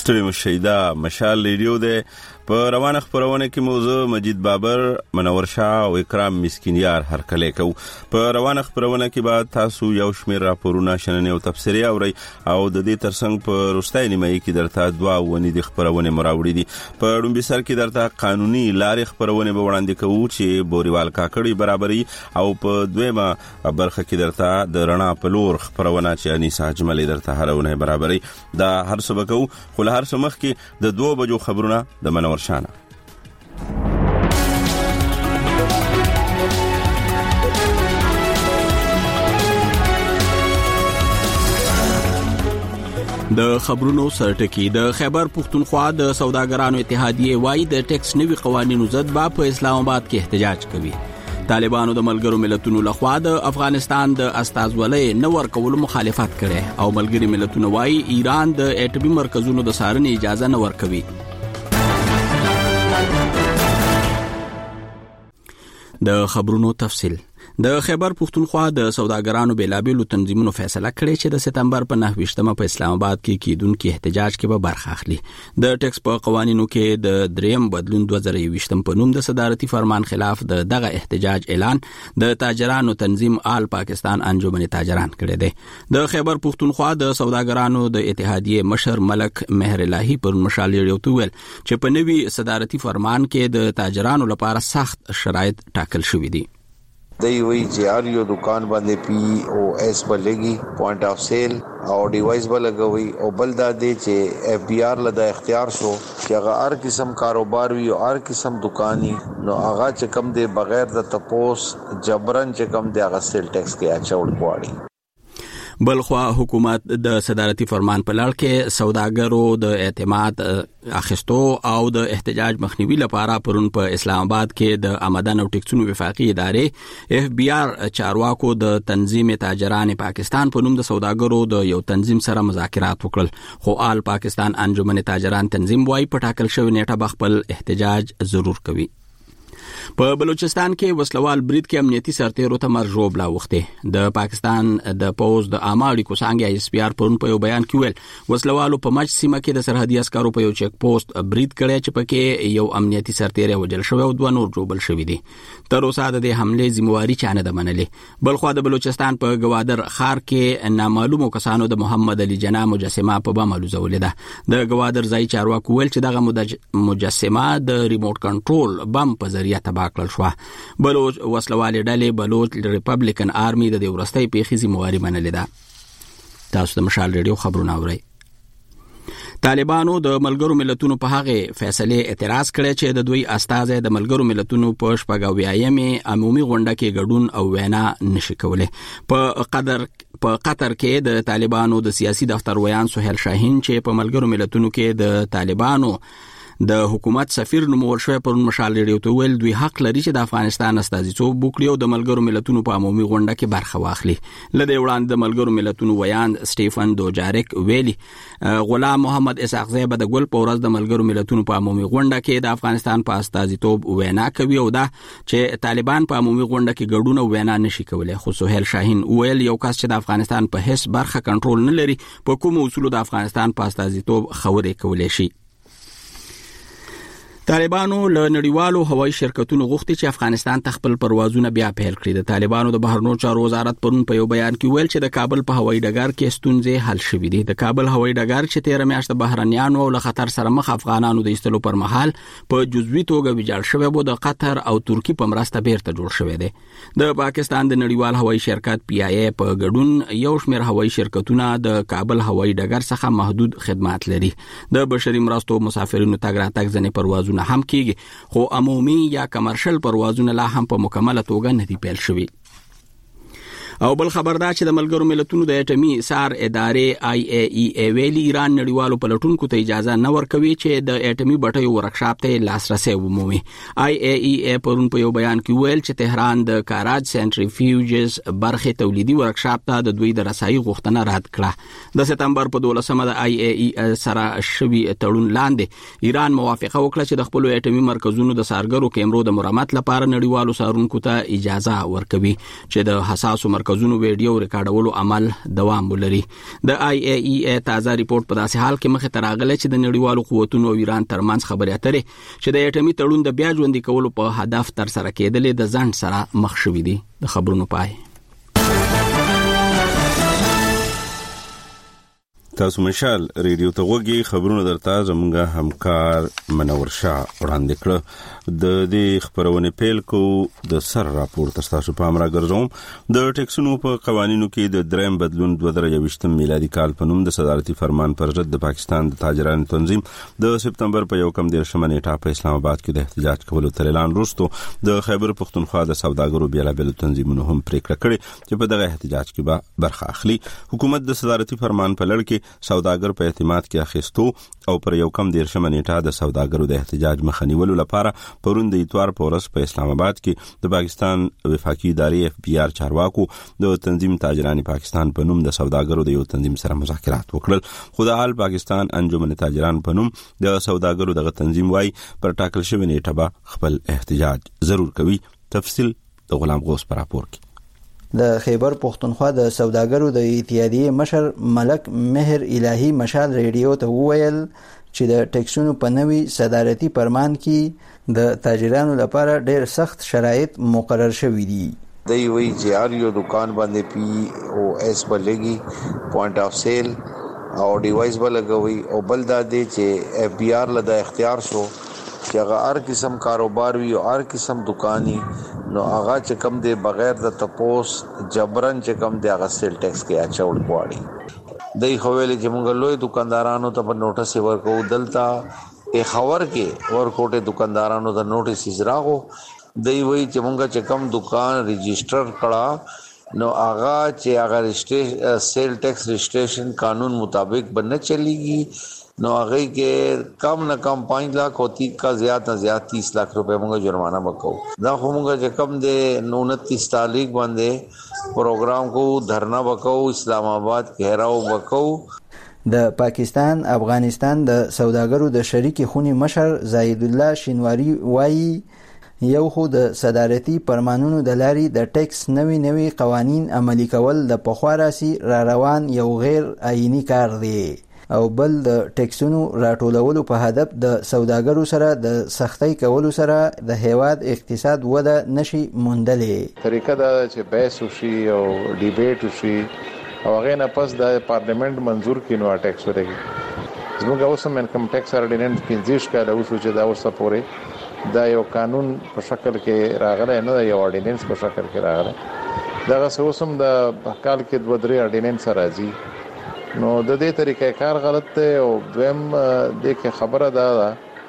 ستړي مشیدا مشال ریډیو ده په روانه خبرونه کې موضوع مجید بابر منور شاه او اکرام مسکینیار هرکلی کو په روانه خبرونه کې بعد تاسو یو شمیر راپورونه شننه او تفسیری اوري او د دې ترڅنګ په روستای نیمه کې درته دوا ونی د خبرونه مراوړي دي په ډومبي سر کې درته قانوني لارې خبرونه به وړاندې کوو چې بوريوال کاکړي برابرۍ او په دویمه برخه کې درته د رڼا په لور خبرونه چې انیسا اجملي درته هرونه برابرۍ دا هر څه وکړو خو هر څه مخ کې د 2 بجو خبرونه د منور شانه د خبرونو سرټکی د خیبر پختونخوا د سوداګرانو اتحادیه وای د ټیکس نوي قوانینو ضد په اسلام آباد کې احتجاج کوي. طالبانو د ملګرو ملتونو لخوا د افغانستان د استازولۍ نور کولو مخالفت کړي او ملګری ملتونو وای ایران د اټومي مرکزونو د سارنې اجازه نه ورکوي. د خبرونو تفصیل د خیبر پختونخوا د سوداګرانو بیلابیلو تنظیمونو فیصله کړې چې د سپتمبر په 9 په اسلام آباد کې کیدونکو احتجاج کې به برخه اخلي. د ټیکس په قوانینو کې د دریم بدلون 2020 په نوم د صدارتي فرمان خلاف دغه احتجاج اعلان د تاجرانو تنظیم آل پاکستان انجمن تاجران کړی دی. د خیبر پختونخوا د سوداګرانو د اتحادیه مشر ملک مهر الهی پر مشال ریډیو ویل چې په نوي صدارتي فرمان کې د تاجرانو لپاره سخت شرایط ټاکل شوي دي. دی وی چې هر یو دکان باندې پی او اس بلګي پوینټ اف سیل او ډیوایس بلګوي او بل دا دی چې اف بی آر لدا اختیار شو چې هغه هر قسم کاروبار وي او هر قسم دکاني نو هغه چې کم دی بغیر د تپوس جبرن چې کم دی هغه سیل ټیکس کې اچول غواړي. بلخوا حکومت د صدارتي فرمان په لړ کې سوداګرو د اعتماد اخیستو او د احتجاج مخنیوي لپاره پرون په اسلام آباد کې د آمدن او ټیکسونو وفاقي ادارې اف بی آر چارواکو د تنظیم تاجران پاکستان په نوم د سوداګرو د یو تنظیم سره مذاکرات وکړل خو آل پاکستان انجمن تاجران تنظیم وایي په ټاکل شوی نیټه بخپل احتجاج ضرور کوي. په بلوچستان کې وسلوال برید کې امنیتي سرتیرو ته مرګ ژوبلا وخته. د پاکستان د پوز د اماړي کوسانګي اس پی آر پرون په یو بیان کې ویل وسلوالو په مچ سیمه کې د سرحدي عسکرو په یو چیک پوسټ برید کړی چې پکې یو امنیتي سرتیر وجل شوی او 2 نور ژوبل شوی دي. تر اوسه د حمله ذمہواری چانه ده منلې. بلخو د بلوچستان په گوادر خار کې نامعلومو کسانو د محمد علي جنا مجسمه په بم لوزولې ده. د گوادر ځای چارواکو ویل چې دغه مجسمه د ریموټ کنټرول بم په ذریعہ باکل شو. بلوچ وسلوالې ډلې بلوچ ریپبلیکن آرمي د ورستۍ پیښې ذمہواری منلې ده. تاسو د مشال ریډیو خبرونه اورئ. طالبانو د ملګرو ملتونو په هغه فیصله اعتراض کړی چې د دوی استازي د ملګرو ملتونو په شپږاویایمه عمومي غونډه کې ګډون او وینا نشي کولای. په قطر کې د طالبانو د سیاسي دفتر ویان سهیل شاهین چې په ملګرو ملتونو کې د طالبانو د حکومت سفیر نومول شوی پر مشال ریډیو ته ویل دوی حق لري چې د افغانستان استازیتوب وکړي او د ملګرو ملتونو په عمومي غونډه کې برخه واخلي. لدې وړاندې د ملګرو ملتونو ویان سټيفن دوجاریک ویلي غلام محمد اسحاق زیب د ګل په ورځ د ملګرو ملتونو په عمومي غونډه کې د افغانستان په استازیتوب وینا کوي او دا چې طالبان په عمومي غونډه کې ګډون او وینا نشي کولای. خو سهیل شاهین ویل یو کس چې د افغانستان په هیڅ برخه کنټرول نه لري په کوم اصول د افغانستان په استازیتوب خبرې کولای شي. طالبانو له نړیوالو هوایي شرکتونو غوښتي چې افغانستان ته خپل پروازونه بیا پیل کړي. د طالبانو د بهرنیو چارو وزارت پرون په یو بیان کې ویل چې د کابل په هوایي ډګر کې ستونزې حل شوې دي. د کابل هوایي ډګر چې 13 میاشتې بهرنیانو او له خطر سره مخ افغانانو د ایستلو پر مهال په جزوي توګه ویجاړ شوی و د قطر او ترکی په مرسته بیرته جوړ شوی دی. د پاکستان د نړیوال هوایي شرکت پی آی ای په ګډون یو شمېر هوایي شرکتونه د کابل هوایي ډګر څخه محدود خدمات لري. د بشري مرستو مسافرینو تګ راتګ ځنې پروازونه هم کیږي خو عمومي یا کمرشل پروازونه لا هم په مکمله توګه نه دي پیل شوي. او بل خبردار چې د ملګرو ملتونو د اټومي سار ادارې آی ای ای ای ویلي ایران نړیوالو پلټونکو ته اجازه نه ورکوي چې د اټومي بټیو ورکشاپ ته لاسرسي ومومي. آی ای ای ای پرون په یو بیان کې ویل چې تهران د کاراج سنټریفیوجز برخه تولیدي ورکشاپ ته د دوی د رسایي غوښتنه رد کړه. د سپتمبر په 12 د آی ای ای سره شوی تړون لاندې ایران موافقه وکړه چې د خپل اټومي مرکزونو د سارګرو کیمرو د مرمت لپاره نړیوالو سارونکو ته اجازه ورکوي چې د حساسو مرکزونو ویډیو ریکارډولو عمل دوام ولري. د IAEA تازه ریپورت په داسې حال کې مخې ته راغلی چې د نړیوالو قوتونو او ایران ترمنځ خبرې اترې چې د اټومي تړون د بیا ژوندي کولو په هدف تر سره کېدلې د ځنډ سره مخ شوي دي. د خبرونو پای. تاسو مشال ریډیو ته وګورئ. خبرونه درته زموږه همکار منور شاه وړاندې کړ. د دې خبرونه پیل کو د سر راپور تاسو په امر راګرځوم. د ټیکسونو په قوانینو کې د دریم بدلون 2023 میلادي کال په نوم د صدارتي فرمان پر ضد د پاکستان د تاجرانو تنظیم د سپتمبر په 1 نیټه په اسلام آباد کې د احتجاج کولو تر اعلان وروسته د خیبر پختونخوا د سوداګرو بیلابل تنظیمونو هم پریکړه کړې چې په دغه احتجاج کې به برخه اخلي. حکومت د صدارتي فرمان په لړ کې سوداګر په اعتماد کې اخیستو او پر 1 نیټه د سوداګرو د احتجاج مخه نیولو لپاره پرون د اتوار په ورځ په اسلام آباد کې د پاکستان وفاقي ادارې FBR چارواکو د تنظیم تاجران پاکستان په نوم د سوداګرو د یو تنظیم سره مذاکرات وکړل. خو د حال پاکستان انجمن تاجران په نوم د سوداګرو دغه تنظیم وای پر ټاکل شوی نیټه به خپل احتجاج ضرور کوي. تفصیل د غلام غوث پر راپور کې. د خیبر پختونخوا د سوداګرو د اتحادیې مشر ملک مهر الهی مشال ریډیو ته وویل چې د ټیکسونو په نوي صدارتي فرمان کې د تاجرانو لپاره ډېر سخت شرایط مقرر شوي دي. دی وی چې هر یو دکان باندې POS بلګي پوینټ اف سیل او ډیوایس بلګوي او بل دا دی چې FBR لدا اختیار شو چې هغه هر قسم کاروبار وي او هر قسم دکاني نو هغه چې کم دی بغیر د تپوس جبرن چې کم دی هغه سیل ټیکس کې اچول غواړي. دای خو ویل چې موږ لوی دکاندارانو ته په نوټس ورکو دلته ته خبر کې ورکوټه دکاندارانو د نوټس راغو. دای وی چې موږ چې کم دکان رجسٹر کړه نو هغه چې هغه رجسټریشن سیل ټیکس رجسٹریشن قانون مطابق بنه چلیږي نو هغه کې کم نه کم 5 लाख ہوتی کا زیات نه زیات 30 लाख रुपए موږ جرمانه وکاو. دا خو موږ چې کم دې 29 تاریخ باندې پروګرام کو دھرنا وکاو اسلام آباد گھیراو وکاو. د پاکستان افغانستان د سوداګرو د شریک خونی مشر زاید الله شینواری وایي یو خو د صدارتي فرمانونو د لاري د ټیکس نوي قوانين عملي کول د پخواراسي را روان یو غیر آئینی کار دی او بل د ټیکسونو راټولولو په هدف د سوداګرو سره د سختۍ کولو سره د هیواد اقتصاد وده نشي موندلې. طریقه دا چې بحث وشي او ډیبیټ وشي او هغه نه پس د پارلیمنت منزور کینو ټیکس ورګي. زموږ اوسم انکم ټیکس اورډیننس 15 کاله وشو چې دا اوسه پورې دا یو قانون په شکل کې راغلی نه یو اورډیننس په شکل کې راغلی. دا اوسم د کال کې 2-3 اورډیننس راځي. نو د دې طریقې کار غلط دی او دویم د کې خبره ده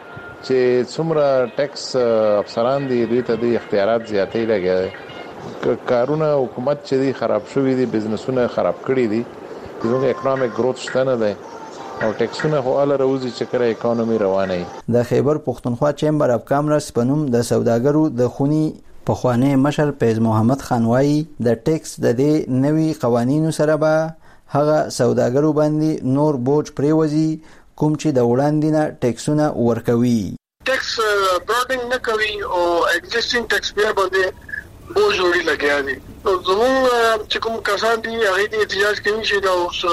چې څومره ټیکس افسران دي دوی ته د اختیارات زیاتې لګي. کارونه حکومت چې دي خراب شوی دي بزنسونه خراب کړی دي زموږ اکونومیک گروث شته نه دی او ټیکسونه خو ال روزي چې کړه اکونومي روانه. د خیبر پختونخوا چیمبر اف کامرس په نوم د سوداګرو د خونی پخوانی مشر پیز محمد خان وایي د ټیکس د دې نوي قوانینو سره به هغه سوداګرو باندې نور بوج پریوزي کوم چې د وړاندې نه ټیکسونه ورکوي. ټیکس برادنګ نه کوي او ایگزیسټینګ ټیکس پیئر باندې بوج وړي لګیا دي. نو زموږ چې کوم کسان دي هغه دې احتجاج کوي چې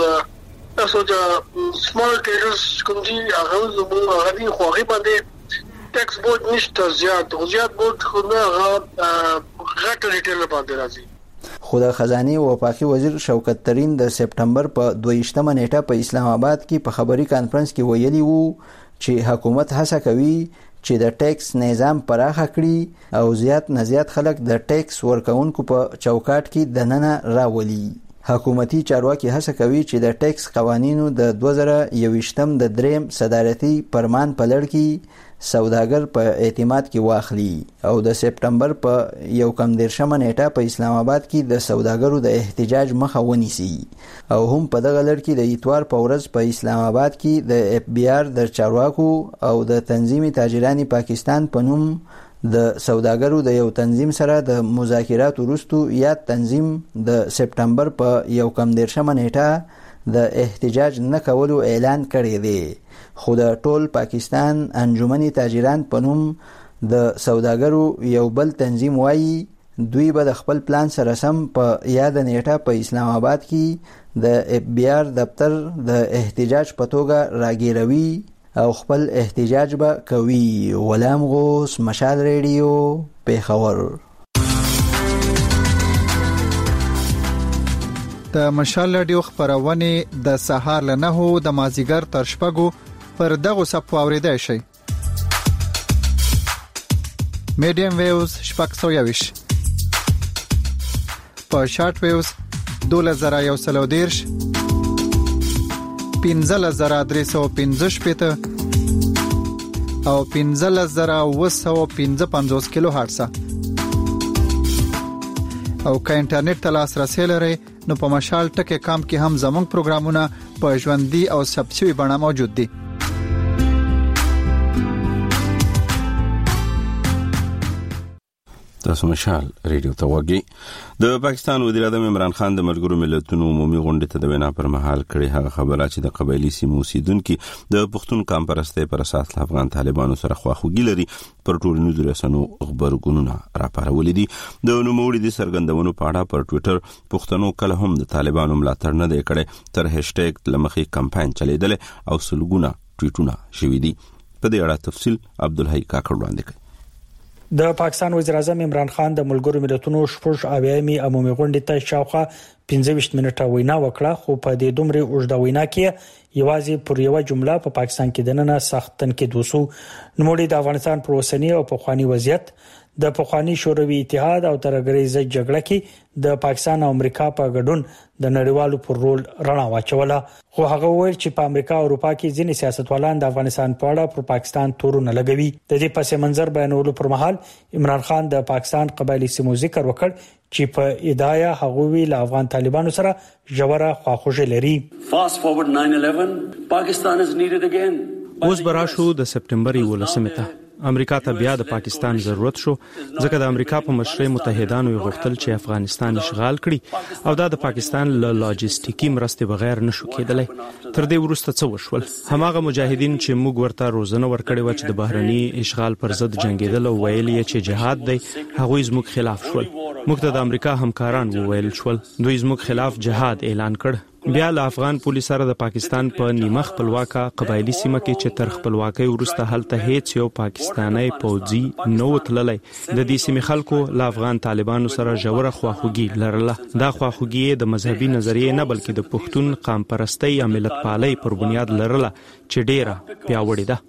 دا تاسو د سمال ټریډرز کوم دي هغه زموږ هغه دي خو هغه باندې ټیکس بوج نشته زیات بوج خو نه غټ ریټیل باندې راځي. خو د خزانه وفاقي وزیر شوکت ترین د سپټمبر په 22 نیټه په اسلام آباد کې په خبري کانفرنس کې ویلي وو چې حکومت هڅه کوي چې د ټیکس نظام پراخه کړي او زیات نه زیات خلک د ټیکس ورکونکو په چوکاټ کې دننه راولي. حکومتي چارواکي هڅه کوي چې د ټیکس قوانینو د 2021 د دریم صدارتي فرمان په لړ کې سوداګر په اعتماد کې واخلي او د سپټمبر په 1 نیټه په اسلام آباد کې د سوداګرو د احتجاج مخه ونیسي او هم په دغه لړ کې د اتوار په ورځ په اسلام آباد کې د FBR د چارواکو او د تنظیم تاجران پاکستان په نوم د سوداګرو د یو تنظیم سره د مذاکرات وروسته یاد تنظیم د سپټمبر په 1 نیټه د احتجاج نه کولو اعلان کړی دی. خو د ټول پاکستان انجمن تاجران په نوم د سوداګرو یو بل تنظیم وایي دوی به د خپل پلان سره سم په یاد نیټه په اسلام آباد کې د اف بی آر دفتر د احتجاج په توګه راګیروي او خپل احتجاج به کوي. غلام غوث، مشال ریډیو، پیښور. د مشال رادیو خبرونه د سهار له 9 د مازیګر تر شپږو پر دغه صفو اوریدای شي. میډیم ویوز 620 په شارټ ویوز 2113 15315 او 15955 کیلو هرتز. او که انټرنیټ ته لاسرسي لرئ نو په مشال ټکی کام کې هم زموږ پروګرامونه په ژوندۍ او ثبتشوي بڼه موجود دي. تاسو مشال ریډیو ته وګورئ. د پاکستان وزیر اعظم عمران خان د ملګرو ملتونو عمومي غونډې ته د وینا پر مهال کړي هغه خبره چې د قبایلی سیمو اوسیدونکو د پښتون کمپرستۍ پر اساس افغان طالبانو سره خواخوږي لري پر ټولنیزو رسنیو خبرګونونه راپارولې دي. د نوموړي د سرګندونو په اړه پر ټوئیټر پښتنو کله هم د طالبانو ملاتړ نه دی کړی تر هشټیګ لمخې کمپاین چلیدل او سلګونه ټویټونه شوي دي. په دې اړه تفصیل عبدالحی کاکړ وړاندې کوي. د پاکستان وزیر اعظم عمران خان د ملګرو ملتونو شپږ اویامی عمومي غونډې ته شاوخوا 15 منټه وینا وکړه، خو په دې دومره اوږده وینا کې یوازې پر یو جمله په پاکستان کې دننه سخت تنقید وسو. نوموړي د افغانستان پر اوسنی او پخوانی وضعیت، د پخوانی شوروي اتحاد او ترګریزه جګړه کې د پاکستان او امریکا په ګډون د نړیوالو پر رول رڼا واچوله. خو هغه وویل چې په امریکا او اروپا کې ځینې سیاستوالان د افغانستان په اړه پر پاکستان تورونه لګوي. د دې پس منظر بیانولو پر مهال عمران خان د پاکستان قبایلی سیمو ذکر وکړ چې په ادعا هغه ویل افغان طالبانو سره ژوره خواخوږي لري. اوس براشو د سپټمبر 11 ته امریکا ته بیا د پاکستان ضرورت شو، ځکه د امریکا په مشرۍ متحدانو غوښتل چې افغانستان اشغال کړي او دا د پاکستان له لاجستیکي مرستې بغیر نشو کېدلی. تر دې وروسته څه وشول؟ هماغه مجاهدین چې موږ ورته روزنه ورکړې و چې د بهرني اشغال پر ضد جنگیدل او ویل یې چې جهاد دی، هغوی زموږ خلاف شول. موږ ته د امریکا همکاران وویل شول، دوی زموږ خلاف جهاد اعلان کړ. بیا له افغان پولیس سره د پاکستان په نیمه خپلواکه قبایلی سیمه کې چې تر خپلواکۍ وروسته هلته هیڅ یو پاکستانی پوځي نو تللی، د دې سیمې خلکو له افغان طالبانو سره ژوره خواخوږي لرله. دا خواخوږي د مذهبي نظریې نه بلکې د پښتون قام پرستی یا ملت پالۍ پر بنیاد لرله چې ډیره پیاوړې ده.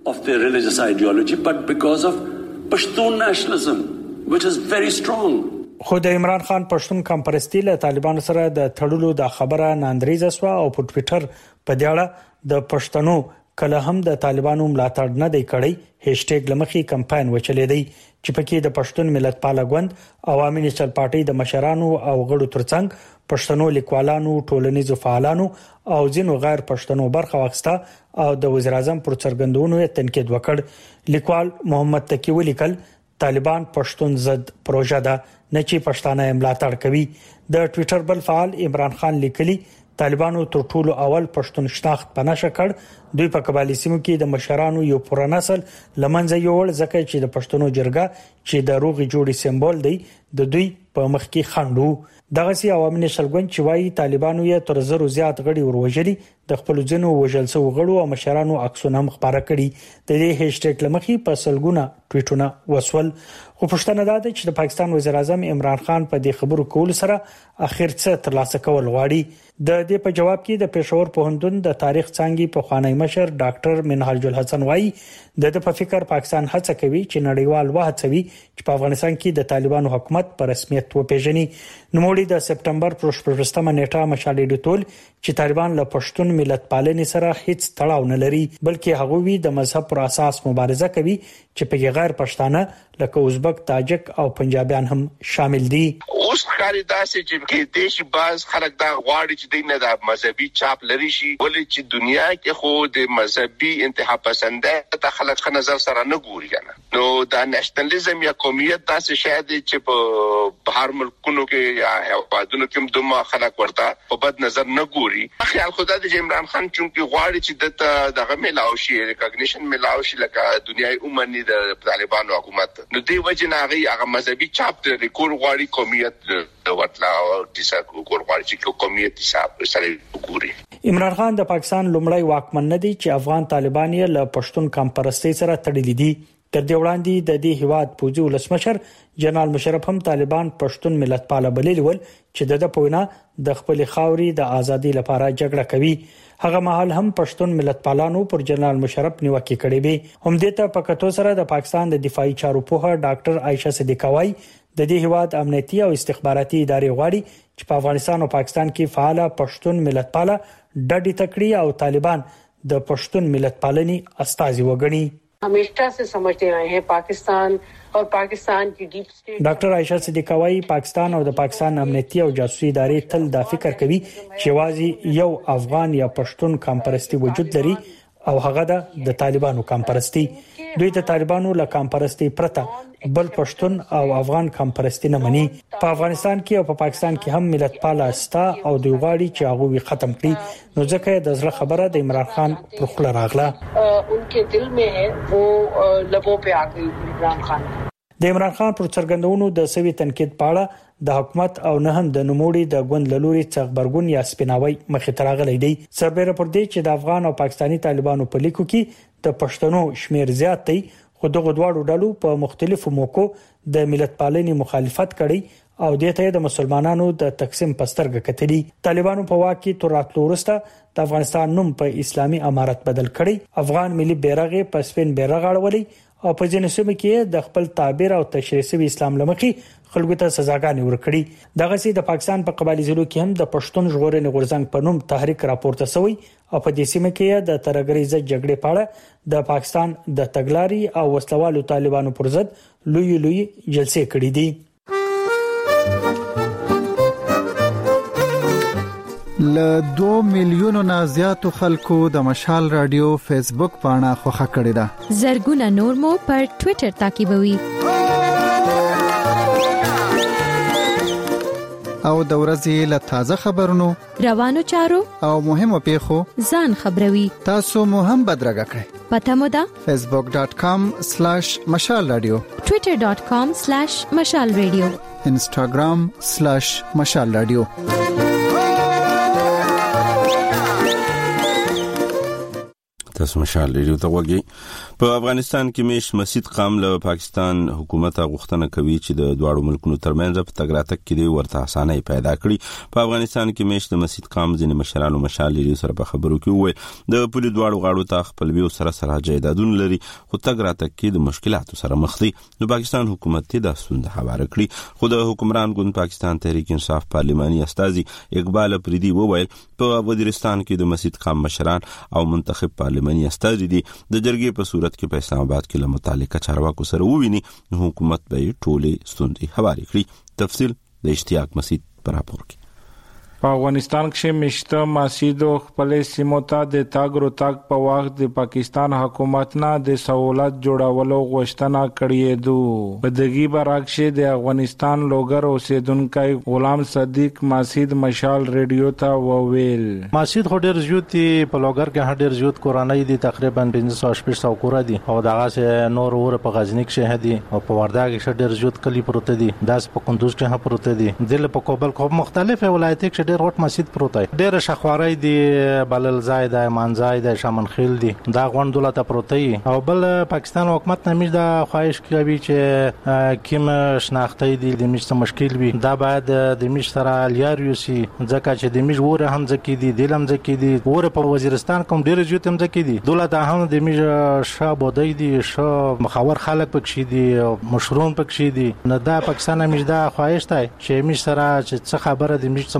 خو د عمران خان پښتون کمپرستی له طالبانو سره د تړلو د خبره ناندریزه سو او په ټوئیټر په دې اړه د پښتنو کله هم د طالبانو ملاتړ نه دی کړی هشټیګ لمخې کمپاین وچلې دی چې پکې د پښتون ملت پاله ګوند، عوامي نېشنل پارټي د مشرانو او غړو ترڅنګ پښتنو لیکوالانو، ټولنیزو فعالانو او ځینو غیر پښتنو برخه واخیسته او د وزیر اعظم پر څرګندونو تنقید وکړ. لیکوال محمد تقی ولیکل طالبان پښتون ضد پروژه ده، نه چې پښتانه ملاتړ کوي. د ټوئیټر بل فعال عمران خان لیکلي طالبانو تر ټولو اول پښتون شناخت پناشه کړ. دوی په قبایلی سیمو کې د مشرانو یو پوره نسل لمنځه یوړ، ځکه چې د پښتنو جرګه چې د روغې جوړې سمبول دی د دوی په مخ کې خنډو. دغه سي عوامي نېشنل ګوند چې وايي طالبانو یې تر زرو زیات غړي وروجلي، د خپل ځینو وژل شوو غړو او مشرانو عکسونه هم خبره کړي. د دې هشټیګ لمخې په سلګونه ټویټونه وسول. خو پښتنه ده چې د پاکستان وزیر اعظم عمران خان په دې خبرو کول سره اخر څه ترلاسه کول غواړي. د دې په جواب کې د پېښور پوهنتون د تاریخ څانګې په خوانی مشر ډاکټر منهاج الحسن وايي د په فکر پاکستان هڅه کوي چې نړیوال وهڅوي چې په افغانستان کې د طالبانو حکومت په رسمیت وپیژني. نوموړي د سپټمبر پر 14مه نیټه مشالې ډیټول چې طالبان له پښتون ملت پالنې سره هیڅ تړاو نه لري، بلکې هغوی د مذهب پر اساس مبارزه کوي چې په غیر پښتانه لکه ازبک، تاجک او پنجابیان هم شامل دي. اوس خاري داسې چې کې دیش باز خلک دا غواړي چې دینه د مذهبي چاپ لري شي، ولې چې دنیا کې خو د مذهبي انتها پسنده ته خلک نظر سره نه ګوري کنه. نو دا نېشنلزم یا قومیت تاسو شاید چې په هر ملکونو کې یا هیوادونو کې دومره خلک ورته په بد نظر نه ګوري. خیال خدا د عمران خان چونکی غواړي چې دغه ملاو شي ریکګنیشن ملاو شي لکه دنیاي عمومي د طالبانو حکومت. نو دی وجه نه هغه مذهبي چاپ د ریکور غواړي قومیت د وټلا او د کور غواړي چې قومیت حساب سره وګوري. عمران خان د پاکستان لومړی واکمن نه دی چې افغان طالبان یې له پښتون کمپرستۍ سره تړلي دي. تر دې وړاندې د دې هیواد پوځي ولسمشر جنرال مشرف هم طالبان پښتون ملت پاله بللی ول چې د پوینا د خپل خاوري د ازادي لپاره جګړه کوي. هغه مهال هم پښتون ملت پالانو پر جنرال مشرف نیوکه کړې وي. هم دې ته په کتو سره د پاکستان د دفاعي چارو په ډاکټر عائشه صدیقاوی د دې هیواد امنیتي او استخباراتي ادارې غواړي چې په افغانستان او پاکستان کې فعال پښتون ملت پاله ډډې تکړی او طالبان د پښتون ملت پالني استازي وګڼي. हमेशा से समझते आए हैं पाकिस्तान और पाकिस्तान की डीप स्टेट. ډاکټر عائشه صدیقاوی پاکستان او د پاکستان امنیتي او جاسوسي ادارې تل دا فکر کوي چې وازي یو افغان یا پښتون کمپرستي وجود لري او هغه د طالبانو کمپرستي. دوی د طالبانو له کمپرستي پرته بل پښتون او افغان کمپرستي نه مني. په افغانستان کې او په پاکستان کې هم ملت پاله استا او دوی غواړي چې هغه وي ختم کړي. نو ځکه د زړه خبره د عمران خان پر خله راغله. انکه دل में है वो لبوں पे आ गई عمران خان. د عمران خان پر څرګندونو د سوي تنقید پاړه د حکومت او نه هم د نوموړي د ګوند لوري څغبرګون یا سپیناوي مخې ته راغلي دي. سربېره پر دې چې د افغان او پاکستاني طالبانو په لیکو کې د پښتنو شمیر زیات دی، خو دغه دواړو ډلو په مختلفو موکو د ملت پالنې مخالفت کړي او د ته د مسلمانانو د تقسیم پسترګه کتلی. طالبانو په واک کې تر راتلو وروسته د افغانستان نوم په اسلامي امارت بدل کړي. افغان ملي بیرغ په سپین بیرغ اړولې او په ځینو سیمو کې د خپل تعبیر او تشریح شوی اسلام لمخې خلکو ته سزاګانې ورکړي. دغه سي د پاکستان په قبایلی ضلعو کې هم د پښتون ژغورنې غورځنګ په نوم تحریک راپورته شوی او په دې سیمه کې د ترګریزه جګړې پاړه د پاکستان د تګلاري او وسلوالو طالبانو پر ضد لوی جلسې کړې دي. ل 2 میلیونو نه زیاتو خلکو د مشال رادیو فیسبوک پاڼه خوښه کړې ده. زرګونه نور مو پر ټوئیټر تعقیبوي. او د ورځې له تازه خبرونو، روانو چارو او مهمو پیښو ځان خبروي. تاسو مو هم بدرګه کړئ. پته مو ده facebook.com/mashal radio، twitter.com/mashal radio، instagram/mashal radio. تاسو مشال ریډیو ته وګورئ. په افغانستان کې میش مسجد قام له پاکستان حکومت غوښتنه کوي چې د دواړو ملکونو ترمنځ په تګراتک کې ورته اسانه پیدا کړي. په افغانستان کې میش د مسجد قام ځینې مشرانو مشال ریډیو سره په خبرو کې وویل د پولی دواړو غاړو ته خپل ویو سره جایدادونه لري، خو تګراتک کې د مشکلاتو سره مخ دي. نو پاکستان حکومت ته د ستونزې حواله کړی. خو د حکمران ګوند پاکستان تحریک انصاف پارلماني استازي اقبال افریدي وویل په وزیرستان کې د مسجد قام مشران او منتخب پارلماني استازي دي د جرګې په صورت کې په اسلام آباد کې له متعلقه چارواکو سره وویني، حکومت به ټولې ستونزې حواله کړي. تفصیل د اشتیاق مسجد پر راپور کې. په افغانستان کې مشته مسجد خپل سیمو ته د تاګ روتاګ په وخت د پاکستان حکومت نه د سہولت جوړولو غوښتنه کړې ده. په دغه برعکس د افغانستان لوګر اوسیدونکو غلام صدیق مسجد مشال ریډیو ته وویل مسجد خو ډیر زیات په لوګر کې ډیر زیات کورنۍ دي، تقریبا 1500 کور دي او دغه سه نور اور په غزنی کې شهدي او په وردګ کې ډیر زیات کلی پروت دي، داس په کندوز کې هم پروت دي، دل په کوبل کو مختلف ولایت کې ډیر وټ مسجد پروت دی. ډیر شخواري دي، بلل زاید منځای د شمنخیل دي، دا غون دولت پروت دی. او بل پاکستان حکومت نمیش دا خواهش کوي چې کیم شناخته دي د میش مشکل وي، دا باید د میش سره لیاریو سي، ځکه چې د میش وره هم ځکې دي، دلم ځکې دي، وره په وزیرستان کوم ډیر زیات هم ځکې دي. دولت هم د میش شابودای دي، شو مخاور خلک پکې دي، مشروم پکې دي. نه دا پاکستان نمیش دا خواهش دی چې میش سره چې څه خبره د میش مشکل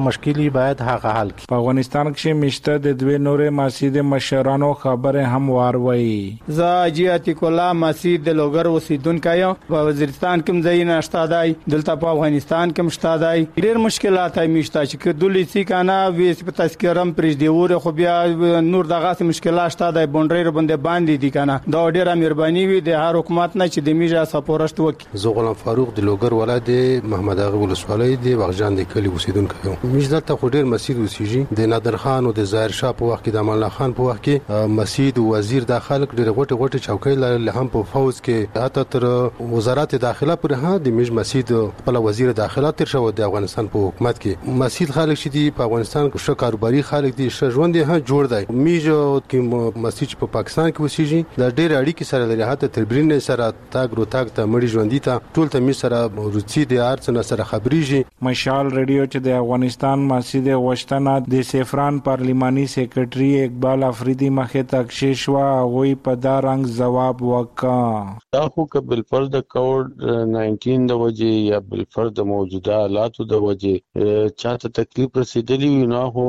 راغلي باید هغه حل کړي. په افغانستان کې مشته د دوه نورې مسجد مشرانو خبره هم واروي. زه حاجی عتیق الله مسجد د لوګر اوسیدونکو یم. په وزیرستان کې ځای نشته دی، دلته په افغانستان کې مشته دی. ډېر مشکلات یې مشته چې کډولې سي کنه وې په تذکرم پرې دی وره خو بیا نور دغه مشکلات شته دی بونډري باندې دي کنه. دا ډیره مهرباني وي د هر حکومت نه چې د میجا سپورښت وکړي. زه غلام فاروق د لوګر ولایت محمد اغه ولسوالۍ د وغجان د کلی اوسیدونکو یم. میجا ته خو ډیر مسجد اوسېږي د نادر خان او د ظاهر شاه په وخت کې د امان الله خان په وخت کې مسجد وزیر داخل ډیر غټه چوکۍ له هم په فوز کې حتی تر وزارت داخله پر ها د میج مسجد په وزیر داخله تر شو د افغانستان په حکومت کې مسجد خالق شدي په افغانستان کې ښه کاروباري خالق دي ښه ژوند ها جوړ دی. میجا کې مسجد په پاکستان کې اوسېږي د ډېر اړیکې سره لري حتی تربرین سره تاګ رو تاګ ته مړي ژوندۍ ته ټول ته می سره روسي د ارڅ سره خبريږي. مشال ریډیو چې د افغانستان مسجد وشتنه د سفران پارلیماني سیکریټري اقبال افریدي مخه تکشیش وا وی په دا رنګ جواب وکا. دا خو کبل فرد کوډ 19 د وجه یا بل فرد موجوده حالاتو د وجه چاته تکلیف رسیدلی نه هو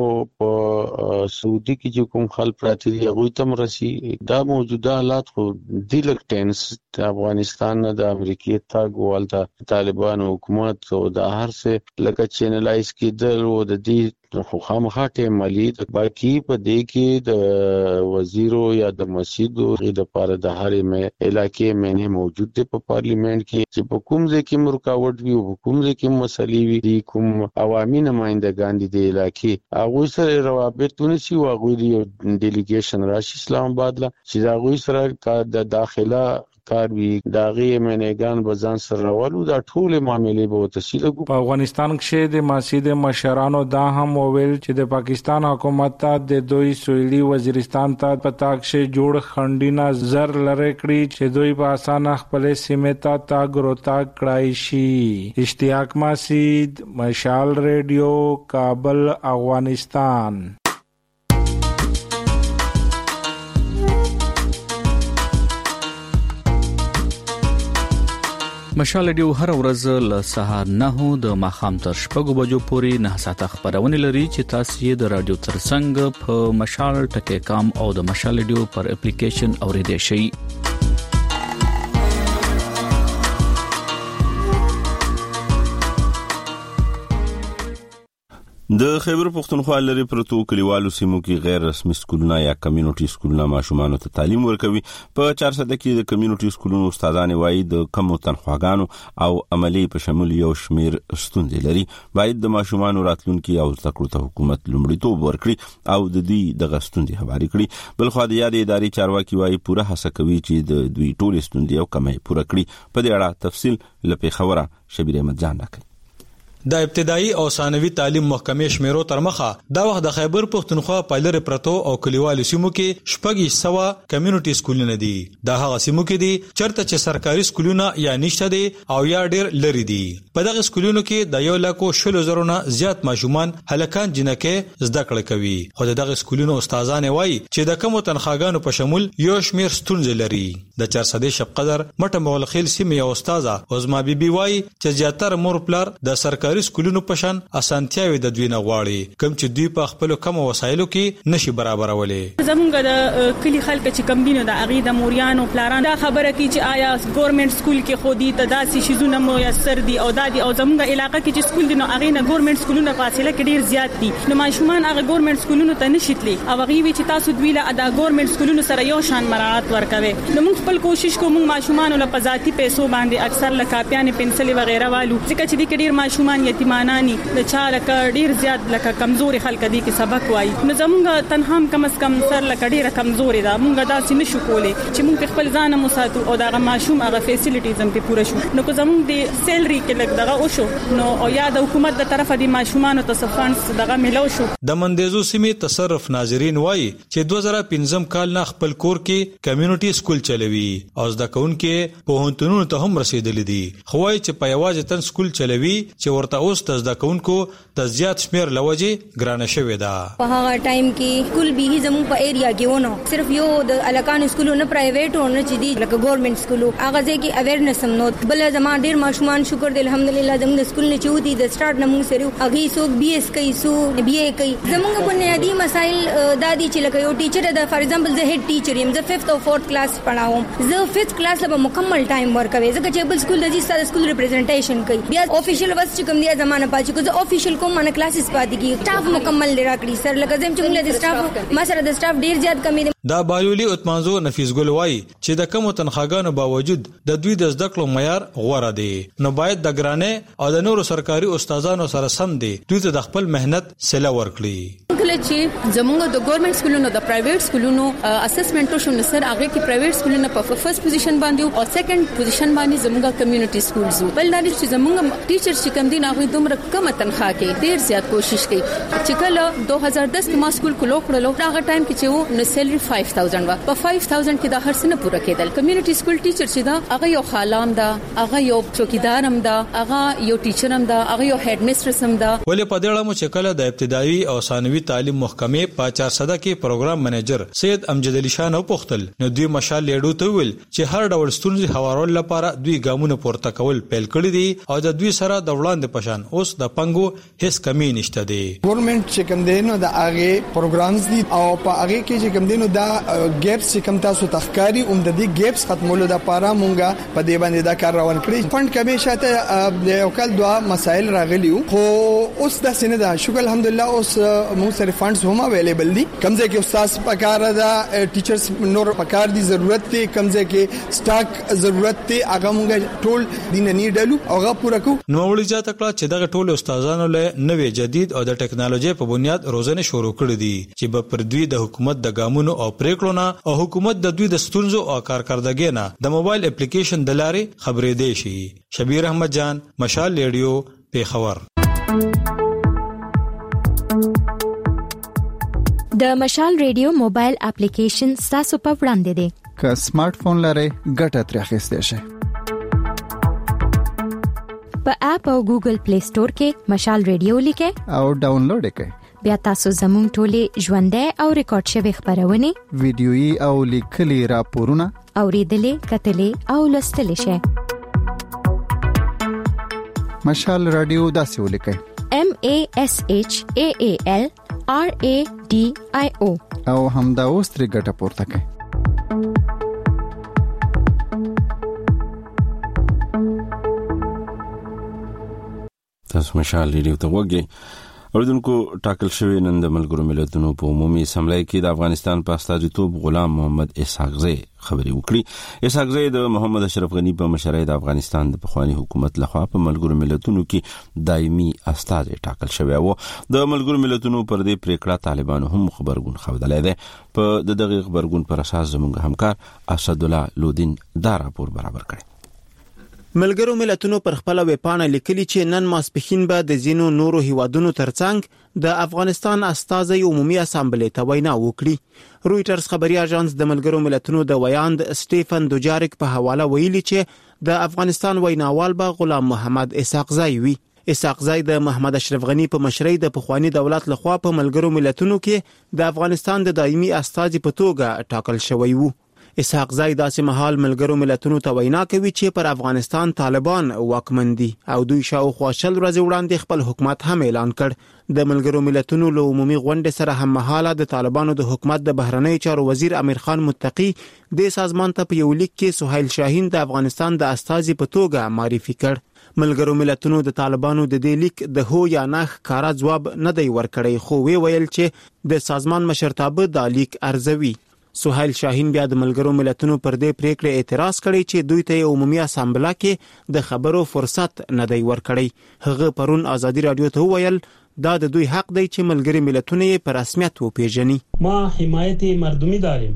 په سعودي کې چې کوم خلک پراته دي هغه تم رسی. دا موجوده حالات خو د لکټنس د افغانستان نه د امریکای تاګ ولته طالبان حکومت او د هر څه لکه چینلایز کېدل او د دې خو خامخاټه مالی د باقی په دې کې د وزیرو یا د مسجدو د پاره د هرې علاقې مې موجود دی په پارلیمنت کې چې په کوم ځای کې رکاوټ وي او کوم ځای کې مسلې وي د کوم عوامي نمائندګان دي د علاقې هغه سره روابط ونشي او هغه دی ډیلیګیشن راشي اسلام آباد لا چې هغه سره د داخله کار وی داغي منېګان بزان سره راولو دا ټول معاملې به تفصیل کو. په افغانستان کې د مسجد مشرانو دا هم ویل چې د پاکستان حکومت ته د دوی سویلي وزیرستان ته پتاک شي جوړ خندینا زر لری کړی چې دوی په اسانه خپل سیمه ته تاګ روتا کړای شي. اشتیاق مسجد مشال ریډیو کابل افغانستان. مشال ډیو هر ورځ له سهار 9 د ماخام تر 6 بجو پورې 9 ساعته خبرونه لري چې تاسو یې د رادیو ترڅنګ په مشال ټکی کام او د مشال ډیو پر اپلیکیشن اوریدئ شئ. د خیبر پختونخوا لري پروتو کلیوالو سیمو کې غیر رسمي سکولونه یا کمیونټي سکولونه ماشومان ته تعلیم ورکوي. په 400 کې د کمیونټي سکولونو استادان وایي د کم تنخواګانو او عملی په شمول یو شمیر ستونزې لري. باید د ماشومان راتلونکي او زده ته حکومت لومړیتوب ورکړي او د دې د غستونې خبرې کړي. بل خو د یاد ادارې چارواکي وایي پوره هڅه کوي چې د دوی ټول ستونزې او کمې پوره کړي. په دې اړه تفصیل لپاره خبره شبیر احمد جان راکړي. د ابتدایي او ثانوي تعلیم محکمې شمیرو تر مخه دا وخت د خیبر پختونخوا پایلر پرتو او کلیوالو سیمو کې شپږ سوا کمیونټي سکولونه دي. دا هغه سیمو کې دي چرته چې سرکاري سکولونه یا نشته دي او یا ډیر لري دي. په دغه سکولونو کې د 1,00,000 نه زیات ماشومان هلکان جنکه زده کړه کوي. خو دغه سکولونو استادان وایي چې د کمو تنخواګانو په شمول یو شمیر ستونزې لري. د 400 شپ قدر مټه مولخیل سیمه یو استاده عظما بیبي وایي چې زیاتره مور پلار د سرکاري سکولونو پشان اسانتیاوي د دوی نه غواړي کوم چې دوی په خپل کم وسایلو کې نشي برابرولې. زمونږ د کلی خلک چې کم دینو د اغي د موريانو پلاران دا خبره کوي چې آیا ګورنمنت سکول کې خودي تداسي شیزونه مو یسر دي او دادي او زمونږ علاقې کې چې سکول دي نو اغي نه ګورنمنت سکولونه فاصله کې ډیر زیات دي. نو ماشومان هغه ګورنمنت سکولونو ته نشیتلي او هغه وی چې تاسو دوی له ادا ګورنمنت سکولونو سره یو شان مراعات ورکوي. نو موږ خپل کوشش کوو موږ ماشومان له پزاتي پیسو باندې اکثر لکاپیانې پنسلې وغیرہ والو ځکه چې د ډیر ماشومان یتیمانانی د چا لکه ډیر زیات لکه کمزوري خلک دي کې سبق وایي. نو زمونږ تنهام کم از کم سر لکه ډیره کمزوري ده. مونږ داسې نشو کولای چې مونږ خپل ځان مو ساتو او دا ماشوم هغه فیسیلیټیز هم په پوره شو. نو که زمونږ د سیلري کې لګ دغه او شو نو او یا د حکومت د طرفه د ماشومانو تصفانس دغه ملو شو. د مندیزو سیمه تصرف ناظرین وایي چې 2015 کال نه خپل کور کې کمیونټي سکول چلوي او زده کوونکو په هونتونو ته هم رسیدلې دي. خو وایي چې په یوازې تن سکول چلوي چې ورته چرته اوس د زده کوونکو د زیات شمیر لوجې ګرانه شوې ده. په هغه ټایم کې سکول به زموږ په ایریا کې ونه صرف یو د الکان سکولونو پرایویټ او نه چې دي لکه ګورنمنت سکولو هغه ځکه اویرنس هم نو بل زما ډیر ماشومان شکر دی الحمدلله زموږ سکول نه چودي د سٹارټ نمو سره هغه سو بي اس کوي سو بي اي کوي زموږ بنیادی مسائل دادی چې لکه یو ټیچر د فار ایگزامپل زه هډ ټیچر یم زه 5th او 4th کلاس پڑھاوم زه 5th کلاس له مکمل ټایم ورکوي ځکه چې بل سکول د دې سکول ریپرزنټیشن کوي بیا افیشل وس چې کوم دی زمانه پاتې کو زه افیشل کوم مانه کلاسز پاتې کی سټاف مکمل لرا کړی سر لکه زم چې موږ د سټاف ما سره د سټاف ډیر زیات کمی دی. دا بایولي اتمانزو نفیس ګل وای چې د کم تنخواګانو باوجود د دوی د زده کړو معیار غوړه دی نو باید د ګرانه او د نورو سرکاري استادانو سره سم دي دوی ته د خپل مهنت سلا ورکړي. کله چې زموږ د ګورنمنت سکولونو د پرایویټ سکولونو اسسمنټ شو نو سر هغه کې پرایویټ سکولونو په فرست پوزیشن باندې او سیکنډ پوزیشن باندې زموږ کمیونټي سکولز بل دا چې زموږ ټیچر چې کم دي نه هغه دومره کم تنخواه کې ډیر زیات کوشش کوي چې کله 2010 کې ما سکول کولو کړلو هغه ټایم کې چې و نو سیلری 5000 و په 5000 کې د هر څه نه پوره کېدل. کمیونټي سکول ټیچر چې دا هغه یو خالام دا هغه یو چوکیدار هم دا هغه یو ټیچر هم دا هغه یو هډ میسټرس هم دا. ولې په دې اړه مو چې کله د ابتدایي او ثانوي تعلیم محکمې په 400 کې پروګرام منیجر سید امجد علي شاه نو پختل نو دوی مشال لیډو ته ویل چې هر ډول ستونزې هوارول لپاره دوی ګامونه پورته کول پیل کړی دي او د دوی سره د وړاندې پشان اوس د پنګو هیڅ کمی نشته دی. ګورنمنت چې کوم دی نو د هغه پروګرامز دي او په هغه کې چې کوم دی نو دا ګیپس چې کوم تاسو تخکاری د دې ګیپس ختمولو د لپاره مونږه په دې باندې دا کار روان کړی. فند کمی شاته د یو کال دوا مسائل راغلیو خو اوس د سینه دا شکر الحمدلله اوس مونږ سره فندز هم اویلیبل دي کمزې کې استاد پکار دا ټیچرز نور پکار دي ضرورت دي کمزې کې سٹاک ضرورت دي هغه مونږ ټول دین نه ډلو هغه پوره کو. نو ولې ځکه چې دغه ټول استادانو له نوې جدید او د ټکنالوژي په بنیاد روزنه شروع کړې دي چې په پردوی د حکومت د ګامونو او پریکړو نه او حکومت د دوی د ستونزو او کارکردګۍ نه د موبایل اپلیکیشن د لارې خبرې دی شي. شبیر احمد جان مشال ریډیو پیښور. د مشال ریډیو موبایل اپلیکیشن تاسو په وړاندې دی که سمارټ فون لرئ ګټه ترې اخیستئ شئ. په اپ او ګوګل پلی سٹور کې مشال ریډیو لیکئ او ډاونلوډ کړئ بیا تاسو زموږ ټولې ژوندۍ او ریکارډ شوی خبرونه ویډیويي او لیکلي راپورونه اوریدلې کتلې او لوستلې شئ. مشال رادیو داسې ولیکئ MASHAAL RADIO او همدا اوس ترې ګټه پورته کړئ. تاسو مشال ریډیو ته وګورئ. اوردونکو ټاکل شوی نن د ملګرو ملتونو په عمومي اسمبلی کې د افغانستان په استازیتوب غلام محمد اسحاقزی خبري وکړي. اسحاقزی د محمد اشرف غنی په مشرۍ د افغانستان د پخوانی حکومت لخوا په ملګرو ملتونو کې دایمي استازی ټاکل شوی و. د ملګرو ملتونو پر دې پریکړه طالبانو هم خبرګون خوړلای دی. په دغه خبرګون پر اساس زموږ همکار اسد الله لودین دا راپور برابر کړی. ملګرو ملتونو پر خپل ویبپاڼه لیکلي چې نن ماسپښین به د زینو نورو هیوادونو ترڅنګ د افغانستان استازي عمومي اسامبلې ته وینا وکړي. رويټرز خبري اژانس د ملګرو ملتونو د ویاند سټيفن دوجاریک په حواله ویلي چې د افغانستان ویناوال به غلام محمد اسحاقزی وي. اسحاقزی د محمد اشرف غنی په مشرۍ د پخوانی دولت لخوا په ملګرو ملتونو کې د افغانستان د دایمي استازي په توګه ټاکل شوی وو. اسحاقزی داسې مهال ملګرو ملتونو ته وینا کوي چې پر افغانستان طالبان واکمن دي او دوی شاوخوا 40 ورځې وړاندې خپل حکومت هم اعلان کړ. د ملګرو ملتونو له عمومي غونډې سره هم مهاله د طالبانو د حکومت د بهرنی چارو وزیر امیر خان متقی د سازمان ته په یو لیک کې سهیل شاهین د افغانستان د استازي په توګه معرفي کړ. ملګرو ملتونو د طالبانو د دې لیک د هو یا نه ښکارا ځواب نه دی ورکړی خو ویل چې د سازمان مشرتابه د لیک ارزوي. سهیل شاهین بیا د ملګرو ملتونو پر دې پریکړه اعتراض کړی چې دوی ته عمومي اسامبله کې د خبرو فرصت نه دی ورکړی. هغه پرون ازادي رادیو ته ویل دا د دوی حق دی چې ملګری ملتونه په رسمیت وپیژني. ما حمایت مردمی داریم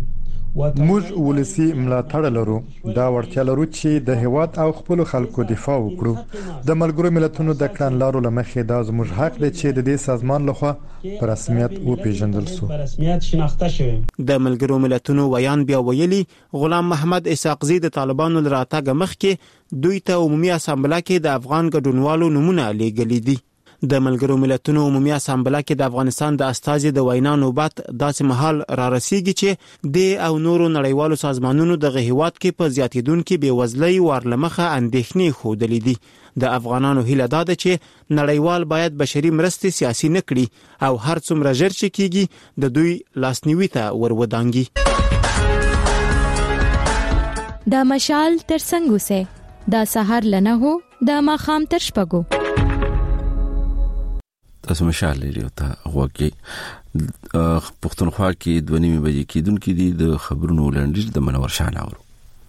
موږ ولسی ملاتړ لرو دا وړتیا لرو چې د هیواد او خپل خلکو دفاع وکړو د ملګرو ملتونو د کړنلارو لمخې دا زموږ حق دی چې د دې سازمان لخوا په رسمیت وپیژندل شو. د ملګرو ملتونو ویان بیا ویلي غلام محمد اسحاقزي د طالبانو لراتګ مخکې دوی ته عمومي اسامبله کې د افغان ګډونوالو نمونه لیږلي دي. د ملګرو ملتونو عمومي اسامبله کې د افغانستان د استازي د وینا نوبت داسې مهال را رسیږي چې د او نورو نړیوالو سازمانونو د هیواد کې په زیاتیدونکو بیوزلۍ ورلمخه اندېښنې ښودلې دي. د افغانانو هیله ده چې نړیوال باید بشري مرستې سیاسي نه کړي او هر څومره ژر چې کیږي د دوی لاسنیوي ته ورودانګي. د مشال ترڅنګ اوسه د سحر لنه هو د ماخام تر شپږو تاسو مشال لري ته غوږی پښتونخوا کې 2:30 بجې کېدونکې دي د خبرونو لنډیز د منور شاه ناورو.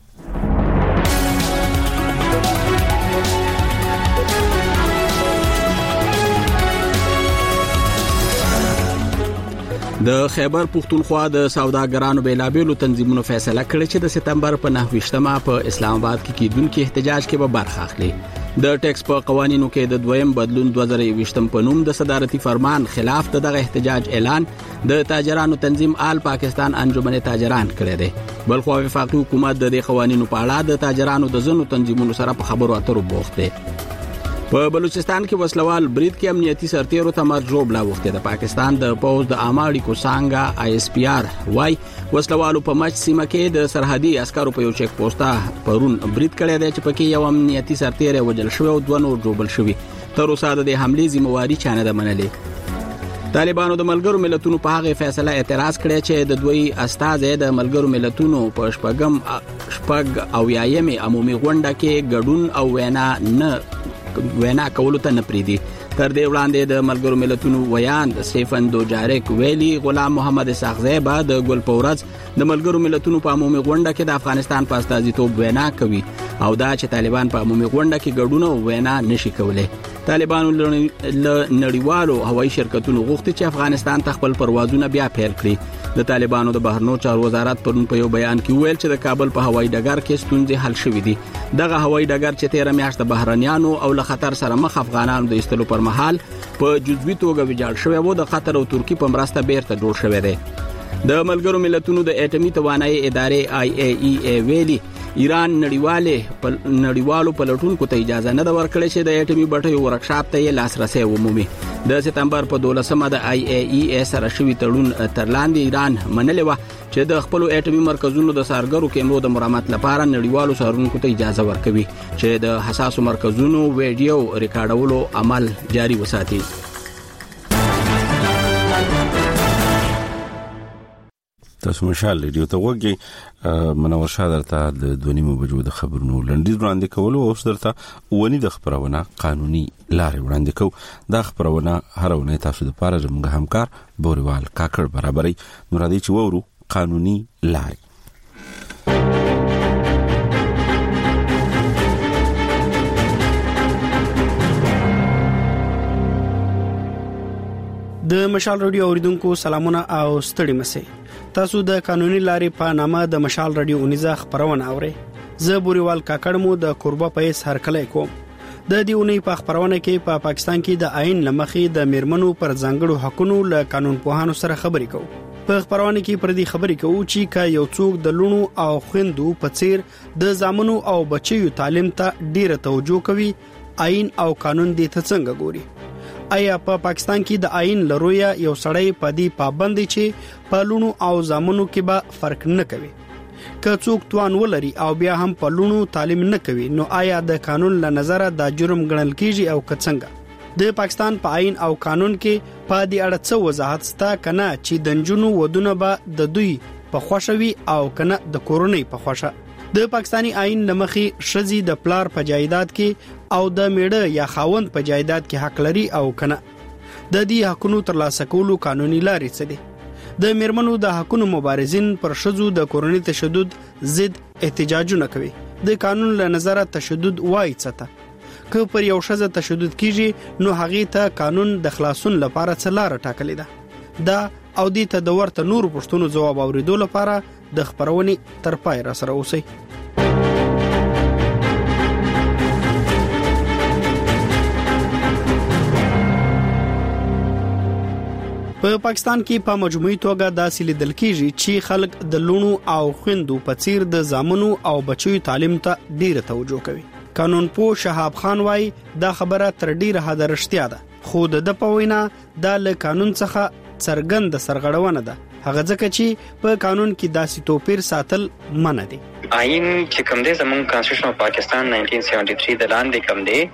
د خیبر پښتونخوا د سوداګرانو بیلابېلو تنظیمونو فیصله کړې چې د سپتمبر په 9 په اسلام آباد کې کېدونکي احتجاج کې به برخه اخلي. د ټیکس په قوانینو کې د دویم بدلون 2020 په نوم د صدارتي فرمان خلاف دغه احتجاج اعلان د تاجرانو تنظیم آل پاکستان انجمن تاجران کړی دی. بلخو وفاقي حکومت د قوانینو په اړه د تاجرانو د ځینو تنظیمونو سره په خبرو اترو بوخت دی. په بلوچستان کې وسلوال برید کې امنیتي سرتیرو ته مرګ جوړه وخته د پاکستان د پوز د اماړي کو سانګا آی اس پی آر وای وسلوالو په مچ سیمه کې د سرحدي عسکرو په یو چک پوسټه پرون برید کړی دی چې پکې یو امنیتي سرتیر وجل شو او دوه نور جوړل شوی. تر اوسه د حملې ذمہواری چانه ده منلې. طالبانو د ملګرو ملتونو په هغه فیصله اعتراض کړی چې د دوی استازي د ملګرو ملتونو په شپږ او یایمه عمومي غونډه کې ګډون او وینا کولو ته نه پریدي. تر دې وړاندې د ملګرو ملتونو ویان سټيفن دوجاریک ویلي غلام محمد اسحاقزي به د ګل پورز د ملګرو ملتونو په عمومي غونډه کې د افغانستان په استازیتوب وینا کوي او دا چې طالبان په عمومي غونډه کې ګډون او وینا نشي کولای. طالبانو نړیوالو هوایي شرکتونو غوښتي چې افغانستان ته خپل پروازونه بیا پیل کړي. د طالبانو د بهرنیو چارو وزارت پرون په یو بیان کې ویل چې د کابل په هوایي ډګر کې ستونزې حل شوې دي. دغه هوایي ډګر چې 13 میاشتې بهرنیانو او له خطر سره مخ افغانانو د ایستلو پر مهال په جزوي توګه ویجاړ شوی و د قطر او ترکی په مرسته بیرته جوړ شوی دی. د ملګرو ملتونو د اټومي توانایي ادارې آی ای ای ویلي ایران نړیوالو پلټونکو ته اجازه نه ورکړي چې د اټومي بټیو ورکشاپ ته لاسرسي ومومي. د سپتمبر په 12 د آی ای ای سره شوی تړون تر لاندې ایران منلې و چې د خپل اټومي مرکزونو د سارګرو کیمرو د مرمت لپاره نړیوالو سارونکو ته اجازه ورکوي چې د حساسو مرکزونو ویډیو ریکارډولو عمل جاري وساتي. تاسو مشال ریډیو ته وګورئ. منور شاه درته د 2:30 بجو د خبرونو لنډیز وړاندې کولو او درته ونی د خبرونه قانوني لارې وړاندې کوو. دا خبرونه هرونه تاسو د پاره زموږ همکار بوريوال کاکړ برابرۍ نور دي چې وورو قانوني لارې. د مشال رادیو اوریدونکو سلامونه او ستړي مسئ. تاسو د قانوني لارې په نامه د مشال رادیو اونیزه خبرونه اورئ. زه بوريوال کاکړ مو د قربا پیس هرکلی کوم. د دې اونۍ په خبرونه کې په پاکستان کې د آئین لمخې د میرمنو پر ځانګړو حقوقو له قانون پوهانو سره خبرې کوو. په خبرونه کې پر دې خبرې کوو چې کا یو څوک د لونو او خويندو په څیر د زامنو او بچیو تعلیم ته ډیره توجه کوي، آئین او قانون دې ته څنګه ګوري. آیا په پاکستان کې د آئین لرویا یو سړی په دې پابند چې په لونو او زامنو کې به فرق نه کوي. که څوک توان ولري او بیا هم په لونو تعلیم نه کوي نو آیا د قانون له نظره د جرم ګڼل کیږي او څنګه؟ د پاکستان په آئین او قانون کې په دې اړه څه وضاحت ستا کنه چې د جنونو ودونه به د دوی په خوشوي او کنه د کورونی په خوشه. د پاکستانی آئین لمخې شذي د پلار په جایداد کې او د میړه یا خاوند په جایداد کې حق لري او کنه. د دې حقونو ترلاسه کولو قانوني لارې څه دي؟ د میرمنو د حقونو مبارزین پر شذو د کورنۍ تشدد ضد احتجاجونه کوي. د قانون له نظره تشدد وایي څه ته؟ که پر یو شذ تشدد کیږي نو هغه ته قانون د خلاصون لپاره څه لار ټاکلې ده؟ دا او دې ته د ورته نور پښتنو جواب اوریدو لپاره د خبرونې تر پای را سره اوسئ. په پاکستان کې په مجموعي توګه داسې لیدل کېږي چې خلک د لونو او خويندو په څیر د زامنو او بچیو تعلیم ته ډیره توجه کوي. قانون پوه شهاب خان وايي دا خبره تر ډیره حد رښتیا ده، خو د پوینا د قانون څخه څرګند سرغړونه ده، هغه ځکه چې په قانون کې داسې توپیر ساتل منع دي. آئین چې کوم دی زموږ کانسټیټیوشن اف پاکستان 1973 د لاندې کوم دی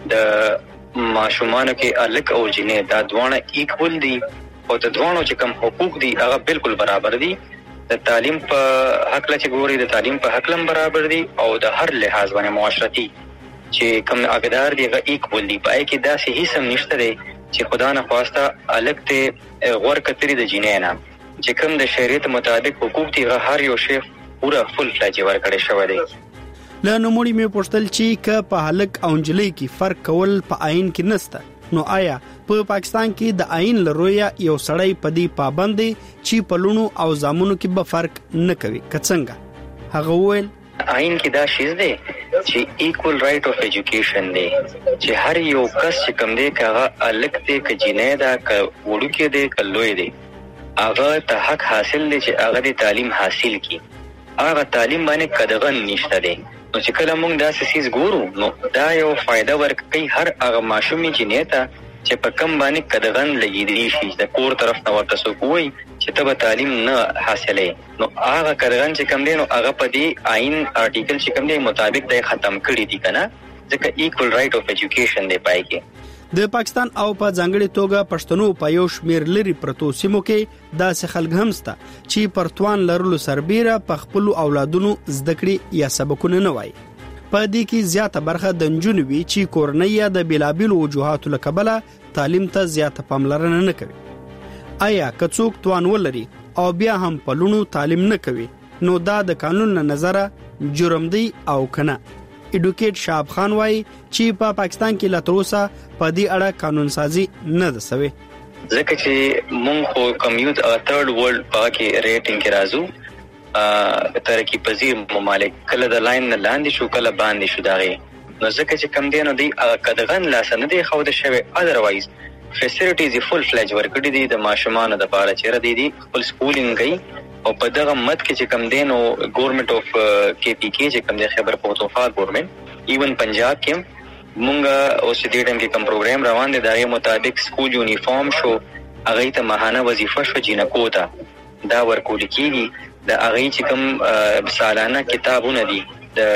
د ماشومانو کې الک او جنې دا دوه ایکول دي او د دوانو چې کوم حقوق دي هغه بالکل برابر دي. د تعلیم په حق لچ ګوري د تعلیم په حق لم برابر دي او د هر لحاظ باندې معاشرتي چې کوم اقدار دي هغه ایکول دي. پای کې دا صحیح سم نشته دي چې خدا نه خواسته الګ ته غور کتري د جنینا چې کوم د شریعت مطابق حقوق دي هغه هر یو شی پورا فل فلج ورکړی شوی دی. له نوموړي مې پوښتل چې ک په هلک او انجلۍ کې فرق کول په آئین کې نشته، نو آیا په پاکستان کې د آئین لرویا یو سړی په دې پابند دی چې په لونو او زامنو کې به فرق نه کوي کڅنګه؟ هغه وویل آئین کې دا شیز دی چې ایکوال رائټ اف ایجوکیشن دی چې هر یو کس چې کوم دی کاغه الګ ته ک جنې دا ک وړو کې دی ک لوی دی هغه ته حق حاصل دی چې هغه د تعلیم حاصل کړي. هغه تعلیم باندې قدغن نشته دی. نو چې کله موږ دا سیس ګورو نو دا یو فائدہ ورکوي هر هغه ماشومي جنې ته چې په کم باندې قدغن لګیدلی شي د کور طرف نه ورته سو کوی چې ته به تعلیم نه حاصلې نو هغه قدغن چې کم دی نو هغه په دې آئین آرټیکل چې کم دی مطابق د ختم کړی دی کنه ځکه ایکوال رائټ اف ایجوکیشن دی پای کې. د پاکستان او په ځانګړي توګه پښتنو په یو شمیر لري پرتو سیمو کې داسې خلک هم شته چې پرتوان لرلو سربېره په خپل اولادونو زده کړې یا سبقونه نه وایي. په دې کې زیاته برخه د نجونو وی چې کورنۍ یا د بلابل وجوهاتو لکبله تعلیم ته زیاته پاملرنه نه کوي. آیا کڅوک توان ولري او بیا هم په لونو تعلیم نه کوي نو دا د قانون له نظره جرم دی او کنه؟ ایډوکیټ شهاب خان وايي چې په پاکستان کې لاتروسا په دې اړه قانون سازي نه ده سوي ځکه چې مونږ خو کمیوت تھرد ورلد پاکي ریټینګ کې راځو ترقی پذیر ممالک کله د لاین نه لاندې شو کله باندې شو داغه نو ځکه چې کم دینو دی قدغن لاسنه دی خو د شوی اذروایز فیسیلیټیز فل فلج ورکړي دي د ماشومان د پاره چیرې دي خپل سکولینګ کوي او په دغه مت کې چې کم دینو ګورنمنت اف کې پی کې چې کم دی خبر پختونخوا ګورنمنت ایون پنجاب کې مونږه اوس دې ټیم کې کوم پروګرام روان دي دغه مطابق سکول یونیفارم شو هغه ته ماهانه وظیفه شو جنکو ته دا ورکول کیږي د هغه چې کوم سالانه کتابونه دي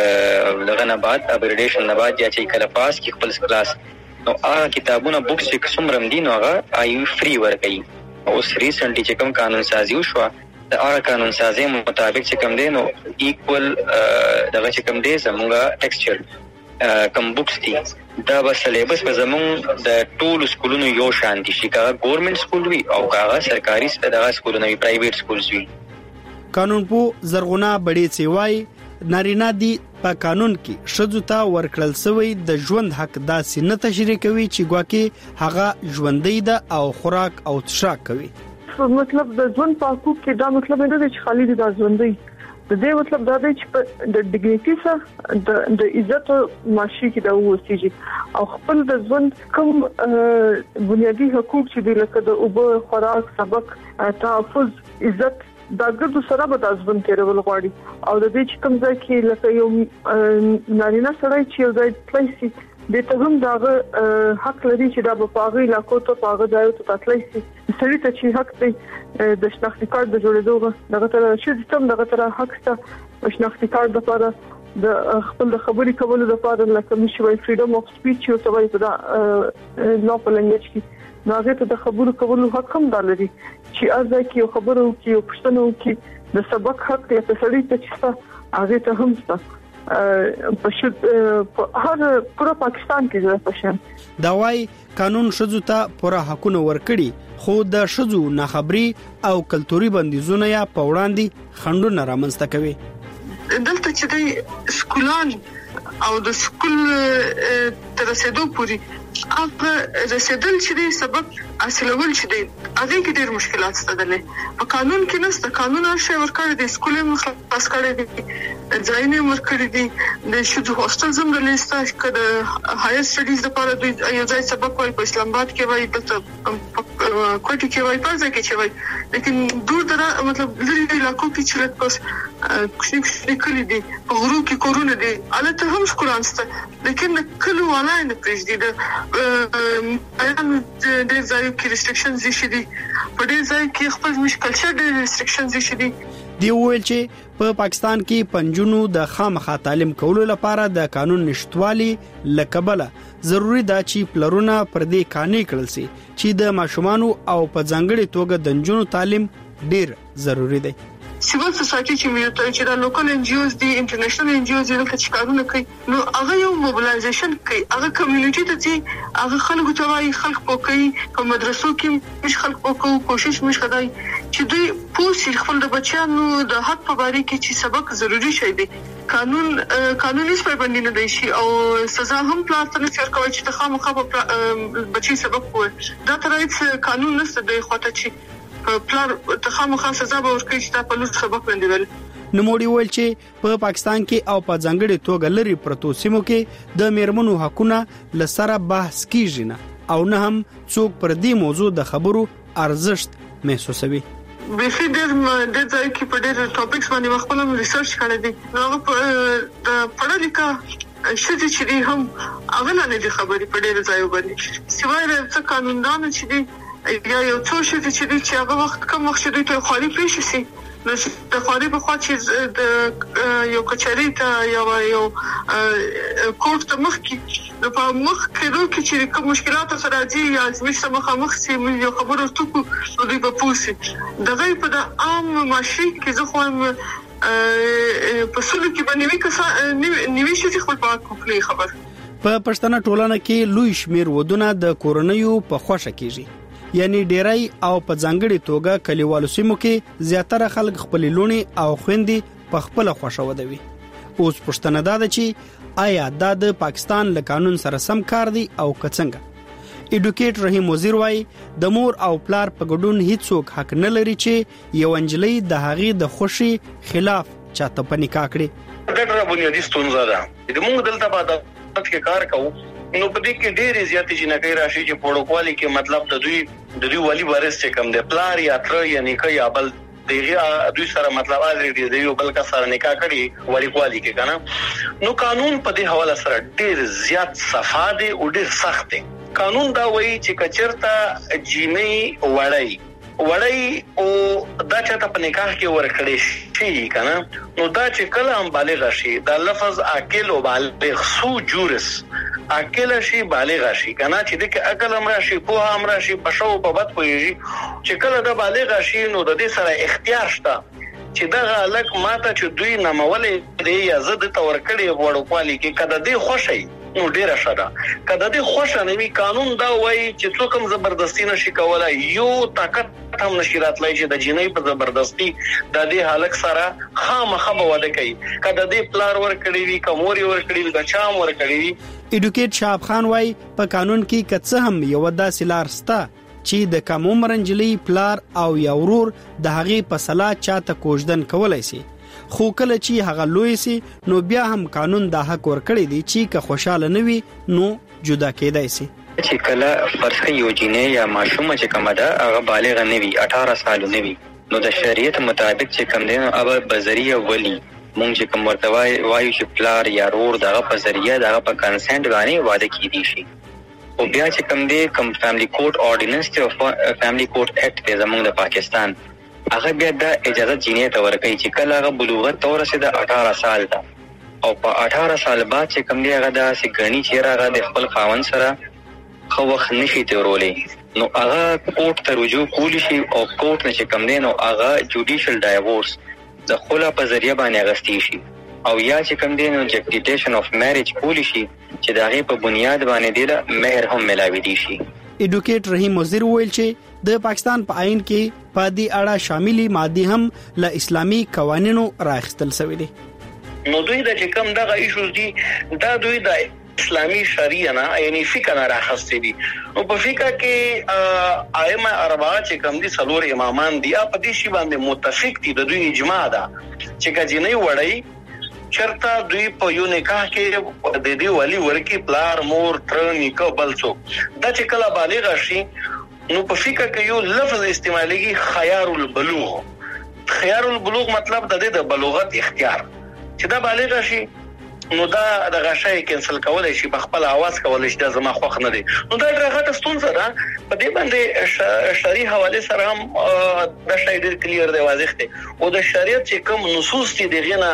د لغنه بعد اپګریډیشن نه بعد یا چې کله پاس کې خپل کلاس نو هغه کتابونه بوکس چې څومره دي نو هغه آی فری ورکړي او ریسنټلی چې کوم قانون سازي وشو د هغه قانون سازي مطابق چې کوم دی نو ایکوال دغه چې کوم دی زموږه ټیکسچر کوم بوکس دي دا به سلیبس په زموږ د ټول سکولونو یو شان دي چې هغه ګورنمنت سکول وي او هغه سرکاري دغه سکولونه وي پرایویټ سکولز وي. قانون پو زرغونه بډې سیوای نارینه دي په قانون کې شذو ته ورکړل سوی د ژوند حق داسې نه تشریح کوي چې ګواکې هغه ژوندۍ ده او خوراک او څښاک کوي. مطلب د ژوند په حقوق کې دا مطلب نه دی چې خالي دي د ژوندۍ د دې مطلب دا دی چې د ډیګنیټي سره د عزت معاشي کې دا وسیږي او خپل د ژوند کوم بنیادی حقوق چې دی لکه د اوبه خوراک سبق تحفظ عزت دا ګډو سره به د ژوند تیرول غواړي او د دې چې کوم ځای کې لکه یو نارینه سړی چې یو ځای تللی د ته هم داغه حق لري چې دا په پاغي علاقو ته پاغه ځای ته تللی شي سړی ته چې حق دی د شناختی کارت د جوړېدو دغه تر چې سیستم دغه تر حق ته شناختی کارت لپاره د خپل خبري کولو لپاره لکه مشوي فریډم اف سپیچ او سوي په دا لو په لنګویج کې نو هغه ته د خبرو کولو حق هم لري چې ارزه کې خبرو کې پښتنو کې د سبق حق ته سړی ته چې هغه ته هم څه په هر پورا پاکستان کې ځکه دا وايي قانون شذو ته پورا حقونه ورکړي خو د شذو ناخبري او کلتوري بندیزونه یا په وړاندې خندونه رامنځته کوي. دلته چې د سکولان او د سکول تر رسیدو پورې هغه رسیدل چې سبب اصلول چې دی هغه کې ډېر مشکلات ستدلې په قانون کې نشته. قانون هرڅه ورکړي دي، سکول مختص کړي دي، ځایونه ورکړي دي، د شذو هوستل زموږ لیسته کړه هایر سټډیز لپاره دوی یو ځای سبق وایي په اسلام آباد کې وایي، په کوټي کې وایي، په ځای کې چې وایي، لیکن دور دره مطلب لري علاقو کې چې لکه کوشش کړي دي په غرو کې کورونه دي البته هم سکولان سته، لیکن کله ولا نه پرېږدي د ډېر ځایو کې ریستریکشنز دي، په ډېر ځای کې خپل مشکل ډېر ریستریکشنز دي. دی ویل چې په پاکستان کې پنځونو د خامخا تعلیم کولو لپاره د قانون نشټوالي لکبله ضروری ده چې پلرونه پر دې قانې کړل سي چې د ماشومانو او په ځانګړي توګه د نجونو تعلیم ډېر ضروری دی. سیول سوسایټي چې موږ چې د لوکل ان جی اوز دي، انټرنیشنل ان جی اوز دي چې کارونه کوي، نو هغه یو موبلایزیشن کوي، هغه کمیونټي ته چې هغه خلکو ته وايي، خلک پوکي په مدرسو کې مش خلک پوکو کوشش مش کړای چې دوی پوسی خپل د بچیانو د حق په اړه کې چې سبق ضروری شي دی. قانوني پابندي نه دی شي او سزا هم پلان نه څیر کوي چې خامخا بچي سبق وي. دا ترې قانون نشته دی خاطر چې پلان تخامخا سزا به ورکړي چې تا په لور سبق وندول. نوموړي ویل چې په پاکستان کې او په ځانګړي توګه لري پروتو سیمو کې د میرمنو حقوقونه لسره بحث کیږي نه او نه هم څوک پر دې موضوع د خبرو ارزښت محسوسوي. بيخي ډېر ځای کې په ډېر ټاپکس باندې خپل ریسرچ کړی دی، نو د پړه لیکه شته چې دی هم هغه نه دي خبرې په ډېر ځای باندې سیوای د قانوندانو چې دی یا یو څو چې هغه وخت کوم وخت چې دوی ته خالي پېښ شي، نو د خالي په خوا چې د یو کچاري ته یو کوټ ته مخ کې نو په مخ کې دوی چې کوم مشکلات سره راځي یا زموږ سره مخ سي یو خبرو ټکو دوی په پوسي دغه په د عام ماشي کې زه خو په سلو کې باندې نیوي شي خپل پاک خبر. په پښتنه ټولنه کې لوی شمیر ودونه د کورنیو په خوښه کیږي، یعنی ډیرای او په ځانګړي توګه کلیوالو سیمو کې زیاتره خلک خپل لونی او خويندې په خپل خوښه ودوي. اوس پښتنه ده چې آیا د پاکستان له قانون سره سم کار دی او کڅنګ؟ اډوکیټ رحیم وزیر وايي د مور او پلار په ګډون هیڅوک حق نه لري چې یو انجلۍ د هغې د خوشي خلاف چاته په نکاح کړي. دا ډېر بنیادی ستونزه ده. د موږ دلته په کې کار کوو نو په دې کې ډېر زیاتې جنکې راشي چې پروتوکول کې مطلب د دوی ولی وارث چې کم دی پلار یا تر یا نیکه یا بل دغه دوی سره مطلب الریډي دی یو بل کا سره نکاح کړي ولی کوالی کې کنه. نو قانون په دې حواله سره ډېر زیات صفا دی او ډېر سخت دی. قانون دا وایي چې کچرتا جینې وړای او دا چې ته په نکاح کې ورکړې شي کنه، نو دا چې کله هم بالغ شي دا لفظ عاقل او بالغ سو جورس عاقل شي بالغ شي کنه چې د عقل امر شي په امر شي په شو په بد پويږي چې کله دا بالغ شي نو د دې سره اختیار شته چې دا غلک ماته چې دوی نامولې دی یا زه د تور کړي وړو پالي کې کده دی خوشي نو ډیره شاده کده دی خوشا نه وی. قانون دا وایي چې څوک هم زبردستی نشي کولای، یو طاقت هم نشي راتلای چې د جنۍ په زبردستی د دې حالک سره خامخا بوده کوي. کده دی پلار ور کړی وی کوموري ور کړی وی د چام ور کړی وی. اډوکیټ شاب خان وايي په قانون کې کڅ هم یو داسې لار سته چې د کوم عمر انجلۍ پلار او یا ورور د هغې په صلاح چاته کوژدن کولای شي، خو کله چې هغه لوی سي نو بیا هم قانون دا حق ورکړي دي چې که خوشاله نه وي نو جدا کېدای شي. چې کله فرض کړئ یو جینۍ یا ماشومه چې کومه ده هغه بالغ نه وي 18 سال نه وي، نو د شریعت مطابق چې کوم دی نو هغه بذریعه ولی مونږ چې کوم ورته وایو چې پلار یا ورور دغه په ذریعه دغه په کنسنټ باندې واده کیدی شي. او بیا چې کوم دی کوم فیملی کوډ اورډیننس ته فیملی کوډ اکټ دی زموږ د پاکستان هغه بیا د اجازه جینۍ ته ورکوي چې کله هغه بلوغت ته ورسېد 18 سال ته او په 18 سال بعد چې کوم دی هغه داسې ګڼي چې هغه د خپل خاوند سره خو وخت نشي تیرولی نو هغه کوټ ته رجوع کولی شي او کوټ نه چې کوم دی نو هغه جوډیشل ډایورس د خلا په ذریعہ باندې اغستی شي او یا چې کوم دی نو جکټیشن اف میریج کولی شي چې دغه په بنیاد باندې دی مہر هم ملاوي دي شي. اډوکیټ رحیم وزیر ویل چې د پاکستان په آئین کې په دې اړه شاملي ماده هم له اسلامي قوانینو راخستل شوی دي. نو دوی د کوم دغه ایشوز دي دا دوی د اسلامي شریعه نه یعنی فقہ نه راخستې دي. نو په فقہ کې ائمه اربعه چې کوم دي څلور امامان دي په دې شی باندې متفق دي. د دوی اجماع ده چې کجینې وړي چرته دوی په یو نکاح کې د دې ولی ورکی پلار مور تر نیکه بل څوک دا چې کله بالغ شي نو په فقہ کې یو لفظ استعمالېږي خيار البلوغ. خيار البلوغ مطلب د دې د بلوغت اختیار چې دا بالغ شي نو دا د غشای کینسل کولای شي په خپل आवाज کولای شي دا زما خوښ نه دي. نو دا درغه ستونزه ده په دې باندې شرعي حواله سره هم د شای ډیر کلیر دی واضح دی او د شریعت چې کوم نصوص دي دغه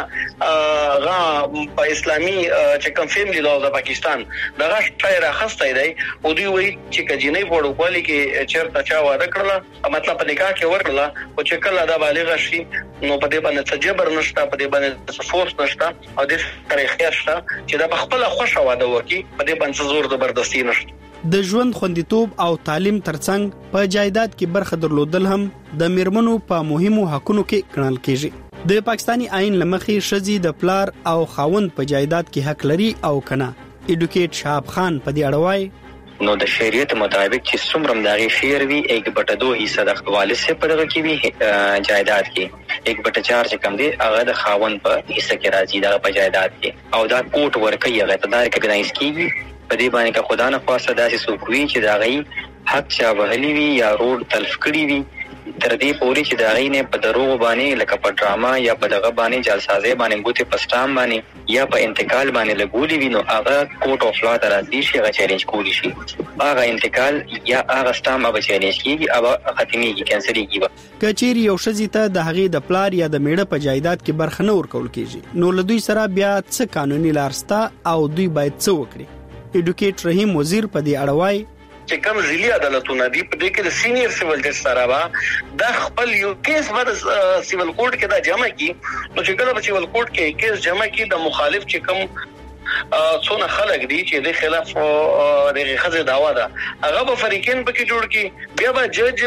غا په اسلامي چې کوم فیملی لاو د پاکستان دغه شای راخسته دی او دوی وایي چې کجینې په ډول کې چیرته چا واده کړل مطلب په نکاح کې ورکړل او چې کله دا بالغ شي نو په دې باندې تجبر نشته په دې باندې فورس نشته او د تاریخ چې دا خپل خوښه واده وکي په دې باندې زور زبردستی نشته. د ژوند خوندیتوب او تعلیم ترڅنګ په جایداد کې برخه درلودل هم د میرمنو په مهمو حقونو کې ګڼل کیږي. د پاکستانی آئین لمخې شذې د پلار او خاوند په جایداد کې حق لري او کنه. ایډوکیټ شهاب خان په دې اړه وایي نو د شریعت مطابق چې څومره دغه شیر وی 1/2 حصہ د والد سے پدغه کې وی جائیداد کې 1/4 چې کم دی هغه د خاوند په حصہ کې راځي دا په جائیداد کې او دا کوټ ورکه یغه تدار کې ګنایس کیږي په دې باندې که خدا نه خواسته داسې سوکوي چې دا غي حق چا وهلی وی یا روډ تلف کړی وی تر دې پوري چې دا غي نه په دروغ باندې لکه په ډراما یا په دغه باندې جلسازي باندې ګوته پستام باندې یا په انتقال باندې لګولي وي نو هغه کوټ اف لا تر دې شي هغه چیلنج کولی شي هغه انتقال یا هغه ستام به چیلنج کیږي او ختميږي کینسلېږي. کچيري یو شذې ته د هغې د پلار یا د میړه په جایداد کې برخه نه ورکول کیږي نو له دوی سره بیا څه قانوني لارستا او دوی باید څه وکړي. ایډوکیټ رحیم وزیر په دې اړه وایي چې کوم ضلعي عدالتونه دي په دې کې د سینیئر سیول جج سره با د خپل یو کیس بعد سیول کورټ کې دا جمع کی نو چې کله په سیول کورټ کې کیس جمع کی د مخالف چې کوم څونه خلک دي چې د خلاف د خزه داوا ده هغه په فریقین پکې جوړ کی بیا به جج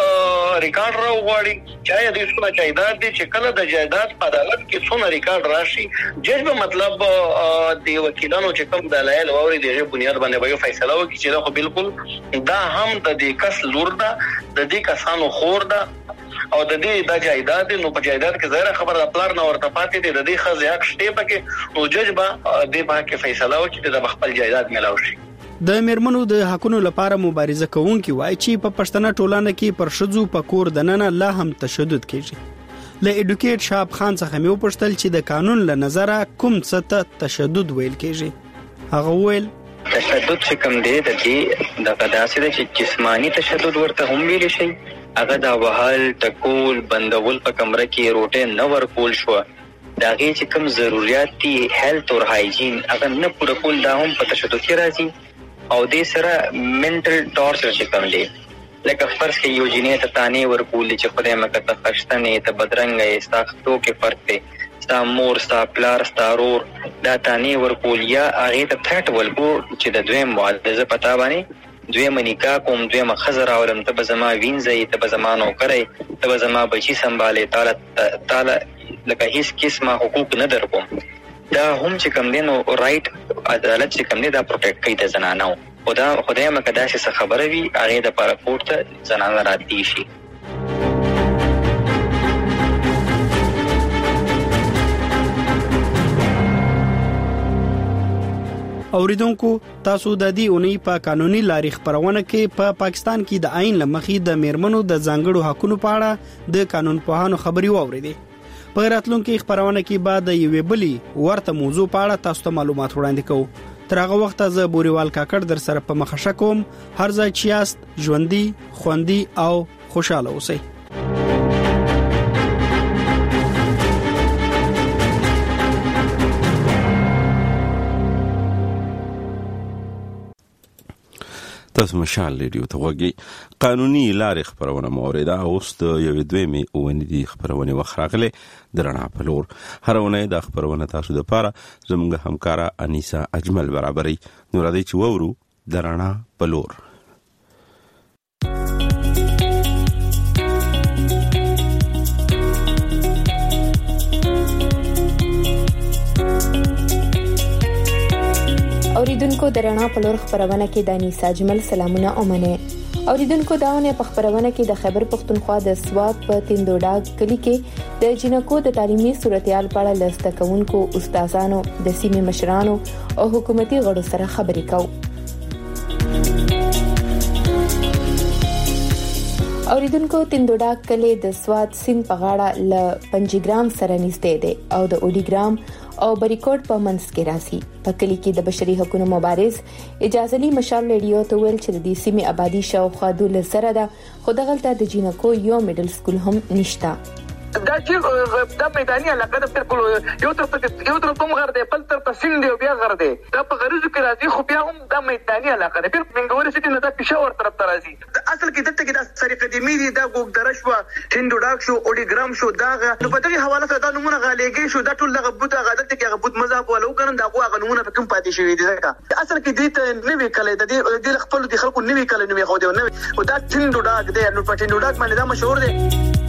ریکارډ راوغواړي چې د څونه جایداد دي چې کله د جایداد په عدالت کې څونه ریکارډ راشي جج به مطلب د وکیلانو چې کوم دلایل ووري دغه بنیاد باندې به فیصله وکړي چې دا خو بالکل دا هم د دې کس لور ده د دې کسانو خور ده او د دې د جایداد نو په جایداد کې ظاهر خبر د پلار نو ورته پاتې دي د دې خزه حق شته پکې نو جج به د به کې فیصله وکړي د خپل جایداد ملاوي شي. د میرمنو د حقونو لپاره مبارزه کوونکي وایي چې په پښتنه ټولنه کې پر شذو په کور دننه لا هم تشدد کیږي. له ایډوکیټ شهاب خان څخه مې وپوښتل چې د قانون له نظره کوم څه ته تشدد ویل کیږي. هغه ویل تشدد چې کوم دی د دې د قداسه چې جسمانی تشدد ورته هم ویل شي هغه دا وهل ټکول بندول په کمره کې روټه نه ورکول شو دا غي چې کوم ضرورت دي هیلث او هایجین هغه نه پوره کول دا هم په تشدد کې راځي او د سره منټل ټورچر چې کوم دی لکه فرض کې یو جنې ته تانی ورکول چې خدای مکه ته خشتنه ته بدرنګ استاختو کې فرق دی ستا مور ستا پلار ستا رور دا تانی ورکول یا هغه ته ثټ ولکو چې د دویم معالجه پتا باندې دویم نکاح کوم دویم خزر اورم ته بزما وینځي ته بزما نو کوي ته بزما بچی سنباله تعالی لکه هیڅ قسمه حقوق نه درکوم دا هم چې کوم دین او رائټ عدالت چې کوم دی دا پروټیکټ کوي د زنانو خدای مکه داسې خبره وي هغه د پاره کوټ ته زنانه راځي شي. اوریدونکو تاسو د دې اونۍ په قانوني لارې خبرونه کې په پاکستان کې د آئین لمخې د میرمنو د ځانګړو حقوقو په اړه د قانون پوهانو خبري واوریدې. په راتلونکو خبرونه کې بعد یوې بلې ورته موضوع په اړه تاسو ته معلومات وړاندې کوم. تر هغه وخت زه بوريوال کاکړ در سره په مخه کوم. هر ځای چې یاست ژوندۍ خوندي او خوشاله اوسئ. تاسو مشال ریډیو ته وګورئ قانوني لارې خبرونه موریده اوس د یوې دویمې اوندې خبرونه وخراغله درنا په لور هرونه د خبرونه تاسو د پاره زموږ همکارا انیسا اجمل برابرۍ نور دې چې وورو درنا په لور. اوریدونکو درنا په لور خبرونه کې دانی ساجمل سلامونه اومنه. اوریدونکو داونه په خبرونه کې د خیبر پختونخوا د سواد په تیندوډاګ کلی کې د جنکو د تعلیمي صورتحال په اړه لسته کوونکو استادانو د سیمې مشرانو او حکومتي غړو سره خبرې کوي. اوریدونکو تیندوډاګ کلی د سواد سیند په غاړه ل پنجګرام سره نږدې دی او د اوډیګرام او بریکوټ په منځ کې راځي. په کلی کې د بشري حقوقو مبارز اجازهلی مشال ریډیو ته ویل چې د سیمې آبادی شاوخوا 12 ده، خو دغلته د جینکو یو میډل سکول هم نشته. دا چې دا میداني علاقه ده بالکل یو تر کوم غر دی بل تر پسین دی بیا غر دی دا په غریزو کې راځي خو بیا هم دا میداني علاقه ده بالکل منګوري سټي نه دا پېښور طرف ته راځي. اصل کې دته کې دا سری قدیمی دی دا ګوګدره شو هندوډاک شو اوډیګرام شو دا نو په دغه حواله سره دا نمونه غالېږي شو دا ټول لغه بوت غادت کې غبوت مذهب ولو کنه دا هغه نمونه په کوم پاتې شوی دی ځکه اصل کې دې ته نوې کله د خپل د خلکو نوې کله نوې خو دی نو دا هندوډاک دی نو په هندوډاک باندې دا مشهور دی.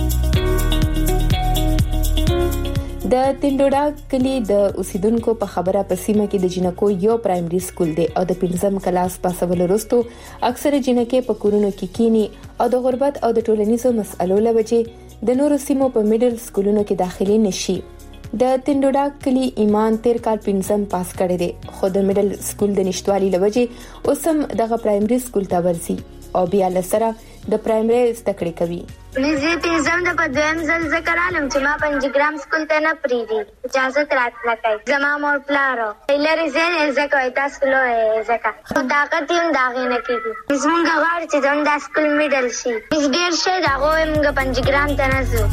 د تیندوډاګ کلی د اوسیدونکو په خبره په سیمه کې د جنکو یو پرایمري سکول دی او د 5م کلاس پاسول وروسته اکثره جنکې په کورونو کې کینی او د غربت او د ټولنیزو مسالو لوجه د نورو سیمو په میډل سکولونو کې داخلي نشي. د تیندوډاګ کلی ایمان تیر کال 5م پاس کړی دی خو د میډل سکول د نشټوالي لوجه اوسم دغه پرایمري سکول ته ورځي او بیا لسره د پرایمري زده کوي. نزدې پنځم د پدویم ځل ذکر عالم چې ما پنځګرام سکول ته نه پریدي اجازه راتله کوي زما مور پلارو لری زین ځکه تاسو له ځکه طاقت یې داغې نه کیږي زمونږ غواړي چې دا سکول میډل شي ډیر شه دا موږ پنځګرام ته نه ځو.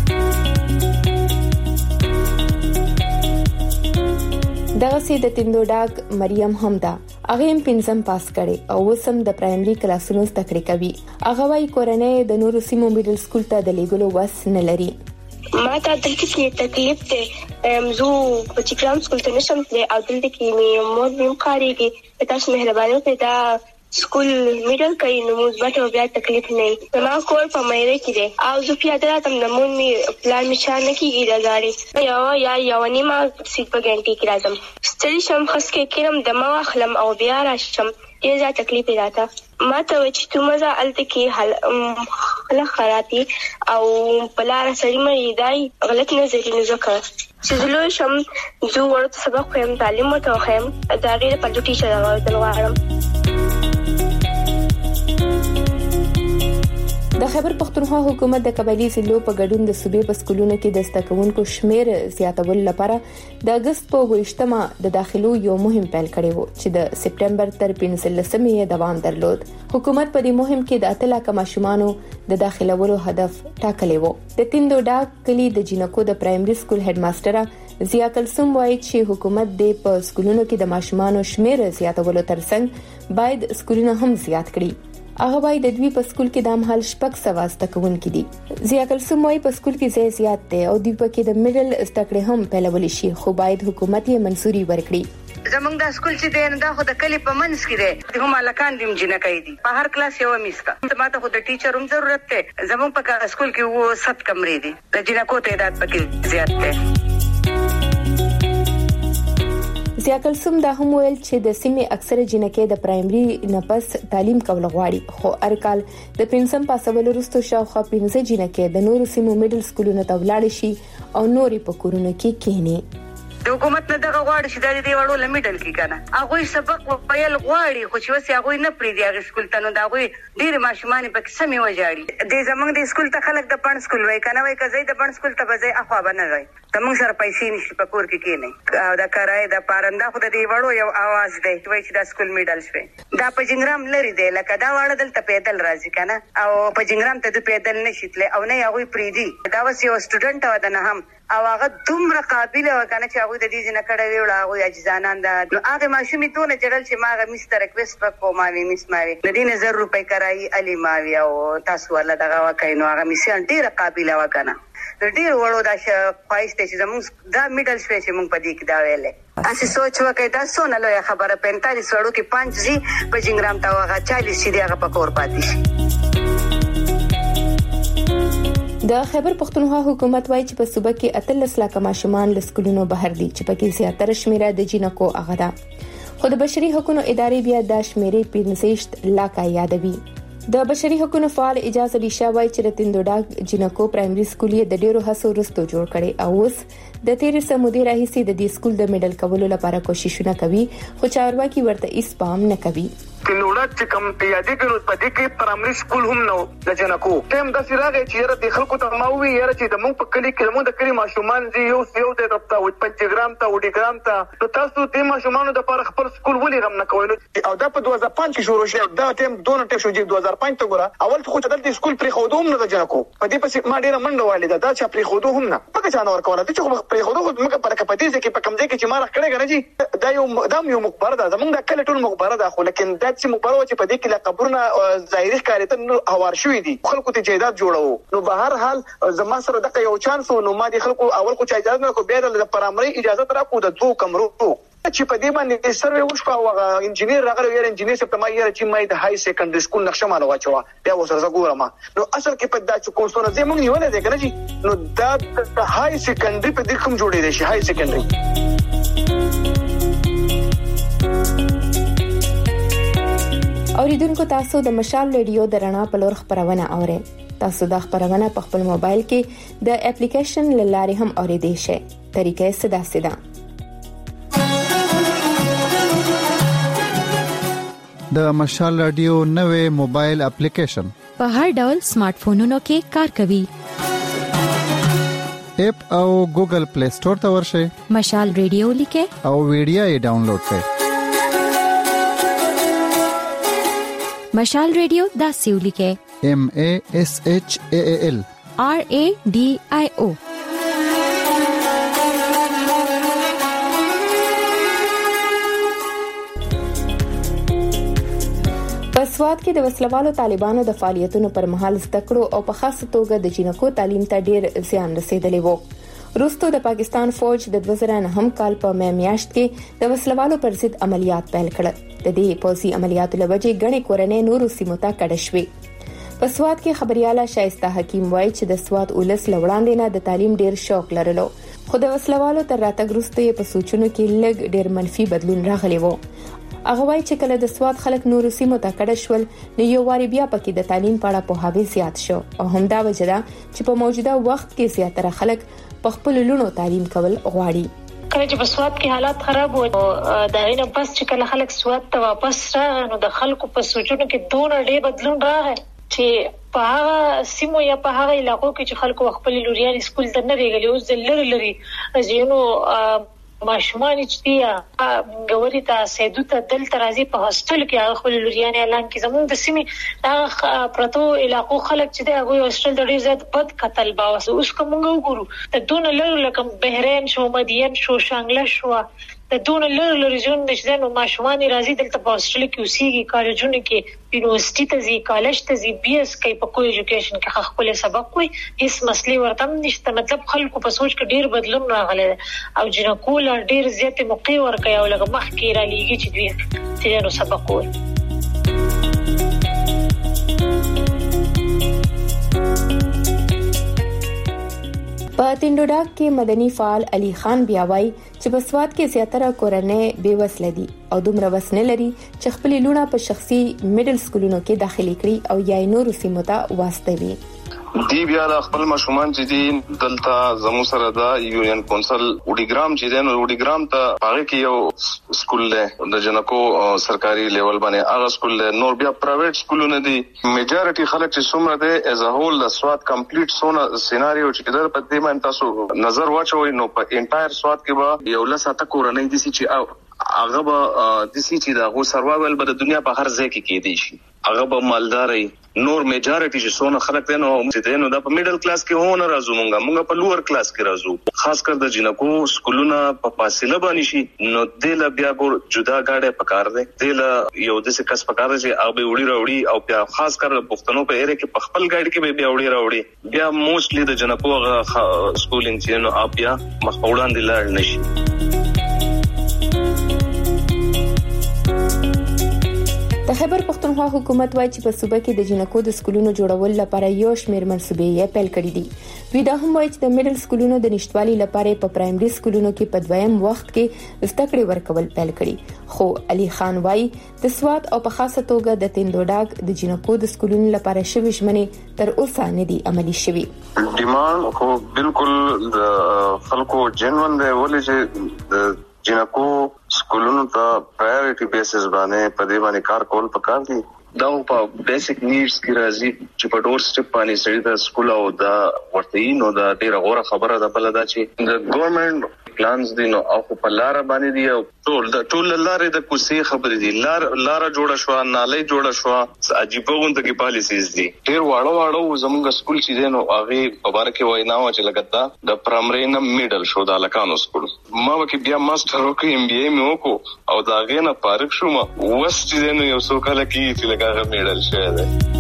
دغه سي د تیندوډاګ مریم همدا هغه هم 5م پاس کړي او وسم د پرایمري کلاسونو زده کړې کوي. هغه وايي کورنۍ د نورو سیمو میډل سکول ته د لیګلو وس نه لري. ما ته دلته کې تکلیف دی زه په چیکرام سکول ته نشم تللی او دلته کې مور مې کاریږي تاسو مهرباني وکړئ دا سکول میډل کوي نو موږ به بیا تکلیف نه زما کور په مېره کې دی او زه پیاده راتم د مون می پلان می چا نه کیږي دا غاړي یو نیمه سیټ په ګنټي کې راځم ستړي شم خس کې کېرم د ما خلم او بیا راشم ډیر ځا تکلیف راته ما ته چې تو مزه الته کې حل خراتي او بلاره سړی مې دای غلط نظر نه وکړ چې زلو شم زه ورته سبق هم تعلیم ته هم دا غیر په ټیچر راغلم. د خیبر پختونخوا حکومت د قبایلی ضلعو په ګډون د صوبې په سکولونو کې د زده کوونکو شمیر زیاتولو لپاره د اگست په 28مه د داخلو یو مهم پیل کړی و چې د سپټمبر تر 15مې دوام درلود. حکومت په دې مهم کې د 8 لک ماشومانو د داخلولو هدف ټاکلی و. د تیندوډاګ کلی د جنکو د پرایمري سکول هډ ماستر ضیا کلثوم وایي چې حکومت د په سکولونو کې د ماشومانو شمیر زیاتولو ترڅنګ باید سکولونه هم زیات کړي. هغه وايي د دوی په سکول کې د مهال شپږ سواسته کوونکې دي. ضیا کلثوم وايي په سکول کې ځای زیات دی او دوی په کې د میډل زده کړې هم پیلول شي خو باید حکومت یې منزوري ورکړي. زمونږ د سکول چې دی دا خو د کلی په منځ کې دی هم الکان دیم جنکای دي په هر کلاس یو میسته ماته خو د ټیچر هم ضرورت دی. زمونږ په سکول کې وو 7 کمرې دي د جنکو تعداد پکې زیات دی. ضیا کلثوم دا هم ویل چې د سیمې اکثره جنکې د پرایمري نفس تعلیم کول غواړي خو هر کال د 5م پاسول وروسته شاوخوا 15 جنکې د نورو سیمو میډل سکولونو ته ولاړ شي او نورې په کورونو کې کېني. د حکومت نه دغه غواړي چې د دې وړو لمیډل کې کنه هغه سبق ویل غواړي خو چې وسه هغه نه پریدي هغه سکول ته نو دا هغه ډیر ماشومان په سمې وجاړي. د زمنګ د سکول ته خلک د پړ سکول وای کنه وای کزې د پړ سکول ته بځای اخوا بنه وای تمون سره پیسې نشي په کور کې کېنه او دا کرای د پارنده خو د دې وړو یو आवाज دی چې دا سکول میډل شوی دا په جنګرام لري دی لکه دا وړ دلته پیدل راځي کنه او په جنګرام ته د پیدل نشیتله او نه هغه پریدي دا وس یو سټوډنټ و د نه هم او هغه دومره قابل وکنه چې هغه د دې نه کړه ویل هغه اجزانان دا هغه ماشومې ته نه جړل چې ماغه مستر ریکوست په ماوي ماوي د دې 1000 روپۍ کرای علي ماوي او تاسو ولا دغه وکاینو هغه میسان ډیره قابل وکنه ډیر وړو دا پایسته چې زموږ دا میډل شوی چې موږ په دې کې دا ویلې اسی سوچ وکړه دا سونه لوی خبره 45 وړو کې 5 زی په جنګرام تا هغه 40 سي هغه په کور پاتې شي. د خیبر پختونخوا حکومت وايي چې په صوبه کې 13 لک ماشومان له سکولونو بهر دي چې پکې زیاتره شمیره د جنکو هغه ده. خو د بشري حقوقو ادارې بیا د شمیرې 65 لاکه یادوي. د بشري حقوقو فعال اجازه علی شاه وایي چې د تندوډاګ جنکو پرایمري سکول یې د ډیرو هڅو وروسته جوړ کړي او اوس د 13 مودې راهیسې د دې سکول د میډل کولو لپاره کوششونه کوي خو چارواکي ورته هیڅ پام نه کوي. تنوړه چې کوم پیادي کړو په دې کې پرایمري سکول هم نو د جنکو ټیم د سیراغه چې یره د خلکو ته ماوي یره چې د مونږ په کلی کې مونږ د کلی ماشومان دي یو د رپتا و 5 ګرام ته و 2 ګرام ته نو تاسو د ماشومانو د لپاره خپل سکول ولې غم نه کوئ او دا په 2005 کې شروع شو دا ټیم دونه ټیم شو چې 2005 ته ګوره اول خو ته د سکول پری خودو هم نه د جنکو په دې پسې ما ډیره منډه والده دا چې پری خودو هم نه پکې ځان ورکوله چې خو پری خودو موږ په کپټیز کې په کم ځای کې چې ما راکړې غنجي دا یو مخبر ده زمونږ د کله ټول مخبر ده خو لیکن دا چې مخبر و چې په دې کې لا قبرونه ظاهري ښکارېته هوار شوې دي خلکو ته جیدات جوړو نو به هر حال زما سره دغه یو چانس نو ما دي خلکو اول خو چې اجازه نه کو بیا د پرامري اجازه راکو د 2 کمرو چې په دې باندې سروې وشو او انجنیر راغلی یاره انجنیر څه په ما یاره چې ما د های سیکنډري سکول نقشه مال واچو بیا وسره ګورم نو اصل کې په دا چې کومونه زموږ نیولې ده کنه نو دا های سیکنډري په دې کوم جوړې دي شي های سیکنډري. اوریدونکو تاسو د مشال ریډیو د رڼا په لور خبرونه اورئ. تاسو د خبرونه په خپل موبایل کې د اپلیکیشن لارې هم اوریدئ شئ. طریقې ساده د مشال رادیو نوې موبایل اپلیکیشن په هر ډول سمارټ فونونو کې کار کوي. اپ او ګوګل پلی سٹور ته ورشئ. مشال ریډیو لیکه او ویډیو یې ډاونلوډ کړئ. مشال ریډیو داسې ولیکه MASHAAL RADIO. په سواد کې د وسلوالو طالبانو د فعالیتونو پر مهال زده کړو او په خاصه توګه د جنکو تعلیم ته ډیر زیان رسیدلی وو. وروسته د پاکستان فوج د 2009 کال په میاشت کې د وسلوالو پر ضد عملیات پیل کړل. د دې پوځي عملیاتو لوجې غني کورنۍ نورو سیمو ته کډه شوې. په سواد کې خبرياله شایسته حکیم وایي چې د سواد اولس لوړاندې نه د تعلیم ډیر شوق لرلو خو د وسلوالو تر راتګ وروسته په سوچونو کې لږ ډیر منفي بدلون راغلی وو. هغه وایي چې کله د سواد خلک نورو سیمو ته کډه شول نو یو واری بیا پکې د تعلیم په اړه پوهاوی زیات شو او همدا وجه ده چې په موجوده وخت کې زیاتره خلک په خپل لونو تعلیم کول غواړي. کله چې په سواد کې حالات خراب وو دا نه بس چې کله خلک سواد ته واپس راغلل نو د خلکو په سوچونو کې دونه ډېر بدلون راغی چې په هغه سیمو یا په هغه علاقو کې چې خلکو خپل لوريان سکول ته نه لري اوس د لری ځینو ماشومان چې دی غوړی ته سیدو ته دل ترازی په هاستل کې هغه خپل لوريان اعلان کې زموږ د سیمې هغه پرتو علاقو خلک چې دی هغه هاستل د ډیر زیات بد قتل باوس اوس کومه وګورو ته دون لکه بحرین شو مدین شو شانګله شو د دون لری ژوند نشدنو ماشومان راځي دلته په هاستل کې اوسېږي کالجونو کې یونیورسيټي ته ځي کالج ته ځي BS کوي په کوی ایجوکیشن کې خپل سبق کوي هیڅ مسلې ورته نشته مطلب خلکو په سوچ کې ډیر بدلون راغلی او جنکو لا ډیر زیات موقع ورکوي او لږ مخکې را لېږي چې دوی تیرو سبق کوي. په تندوډاګ کې مدني فعال علي خان بیاوي چې په سواد کې زیاتره کورنۍ بیوسله دي او دومره وسنه لري چې خپل لونه په شخصي میډل سکولونو کې داخلي کړي او یا نور سیمو ته واستوي. دی بیا خپل مشومان چې دي دلته زمو سره دا یونین کونسل وډیګرام چې دین وډیګرام ته هغه کې یو سکول له د جنکو سرکاري لیول باندې هغه سکول له نور بیا پرایویټ سکولونه دي میجارټي خلک چې څومره ده از ا هول د سواد کمپلیټ سونه سيناريو چې در په دې باندې تاسو نظر واچوي نو په انټایر سواد کې به یو لساته کورنۍ دي چې هغه به د سې چې دا غو سروایول به د دنیا په هر ځای کې کېدی شي هغه به مالداري نور میجارټي چې سونه خلک دینو چې دینو د میډل کلاس کې هونه راځو مونږه په لوور کلاس کې راځو خاص کر د جنکو سکولونه په فاصله باندې شي نو دل بیا ګور جدا گاډه پکار دي دل یو د څه کس پکار دي او به وړي راوړي او بیا خاص کر پښتنو په ایره کې په خپل گاډ کې به بیا وړي راوړي بیا موستلی د جنکو سکولینګ چې نو بیا مخوړان دي لاړ نشي. د خیبر پښتونخوا حکومت وايي چې په صوبه کې د جنکو د سکولونو جوړول لپاره یو شمېر منصوبې یې پیل کړې دي. دوی دا هم وايي چې د میډل سکولونو د نشټوالي لپاره په پرایمري سکولونو کې په دویم وخت کې زده کړې ورکول پیل کړي. خو علي خان وايي د سواد او په خاصه توګه د تندوډاګ د جنکو د سکولونو لپاره شوي ژمنې تر اوسه نه دي عملي شوي. ډیماند خو بالکل د خلکو جنون دی ولې چې جنکو سکولونو ته پرایورټي بیسس باندې په دې باندې کار کول پکار دي. دا په بیسیک نیډز کې راځي چې په ډور سټپ باندې سړي د سکول او د ورته نو د ډیره غوړه خبره ده بل دا چې د ګورنمنت پلانز دي نو او په لار باندې دی ټول لارې د کوسي خبرې دي لار جوړه شو نالې جوړه شو عجیب غونډه کې پالیسیز دي ډیر واړو زموږ سکول چې دی نو هغه په بار کې وای نه و چې لګتا د پرایمري نه میډل شو د لکانو سکول ما وکي بیا ماستر وکي ام بي اي مې وکړو او دا غینه پارک شوم وست چې نو یو څو کال کې چې لګا میډل شوی دی.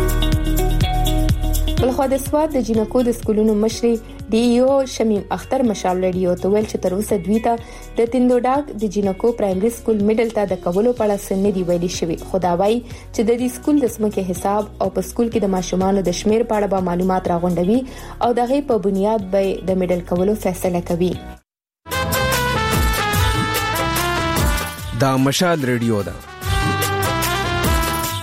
بلخو د سواد د جنکو د سکولونو مشري ډي او شمیم اختر مشال رادیو ته ویل چې تر اوسه دوی ته د تندوډاګ د جنکو پرایمري سکول میډل ته د کولو په اړه سن دی ویلي شوی. خدا وایي چې د دې سکول د سمکه حساب او په سکول کې د ماشومانو د شمیر په اړه معلومات راغونډوي او دغه په بنیاد به د میډل کولو فیصله کوي. دا مشال رادیو ده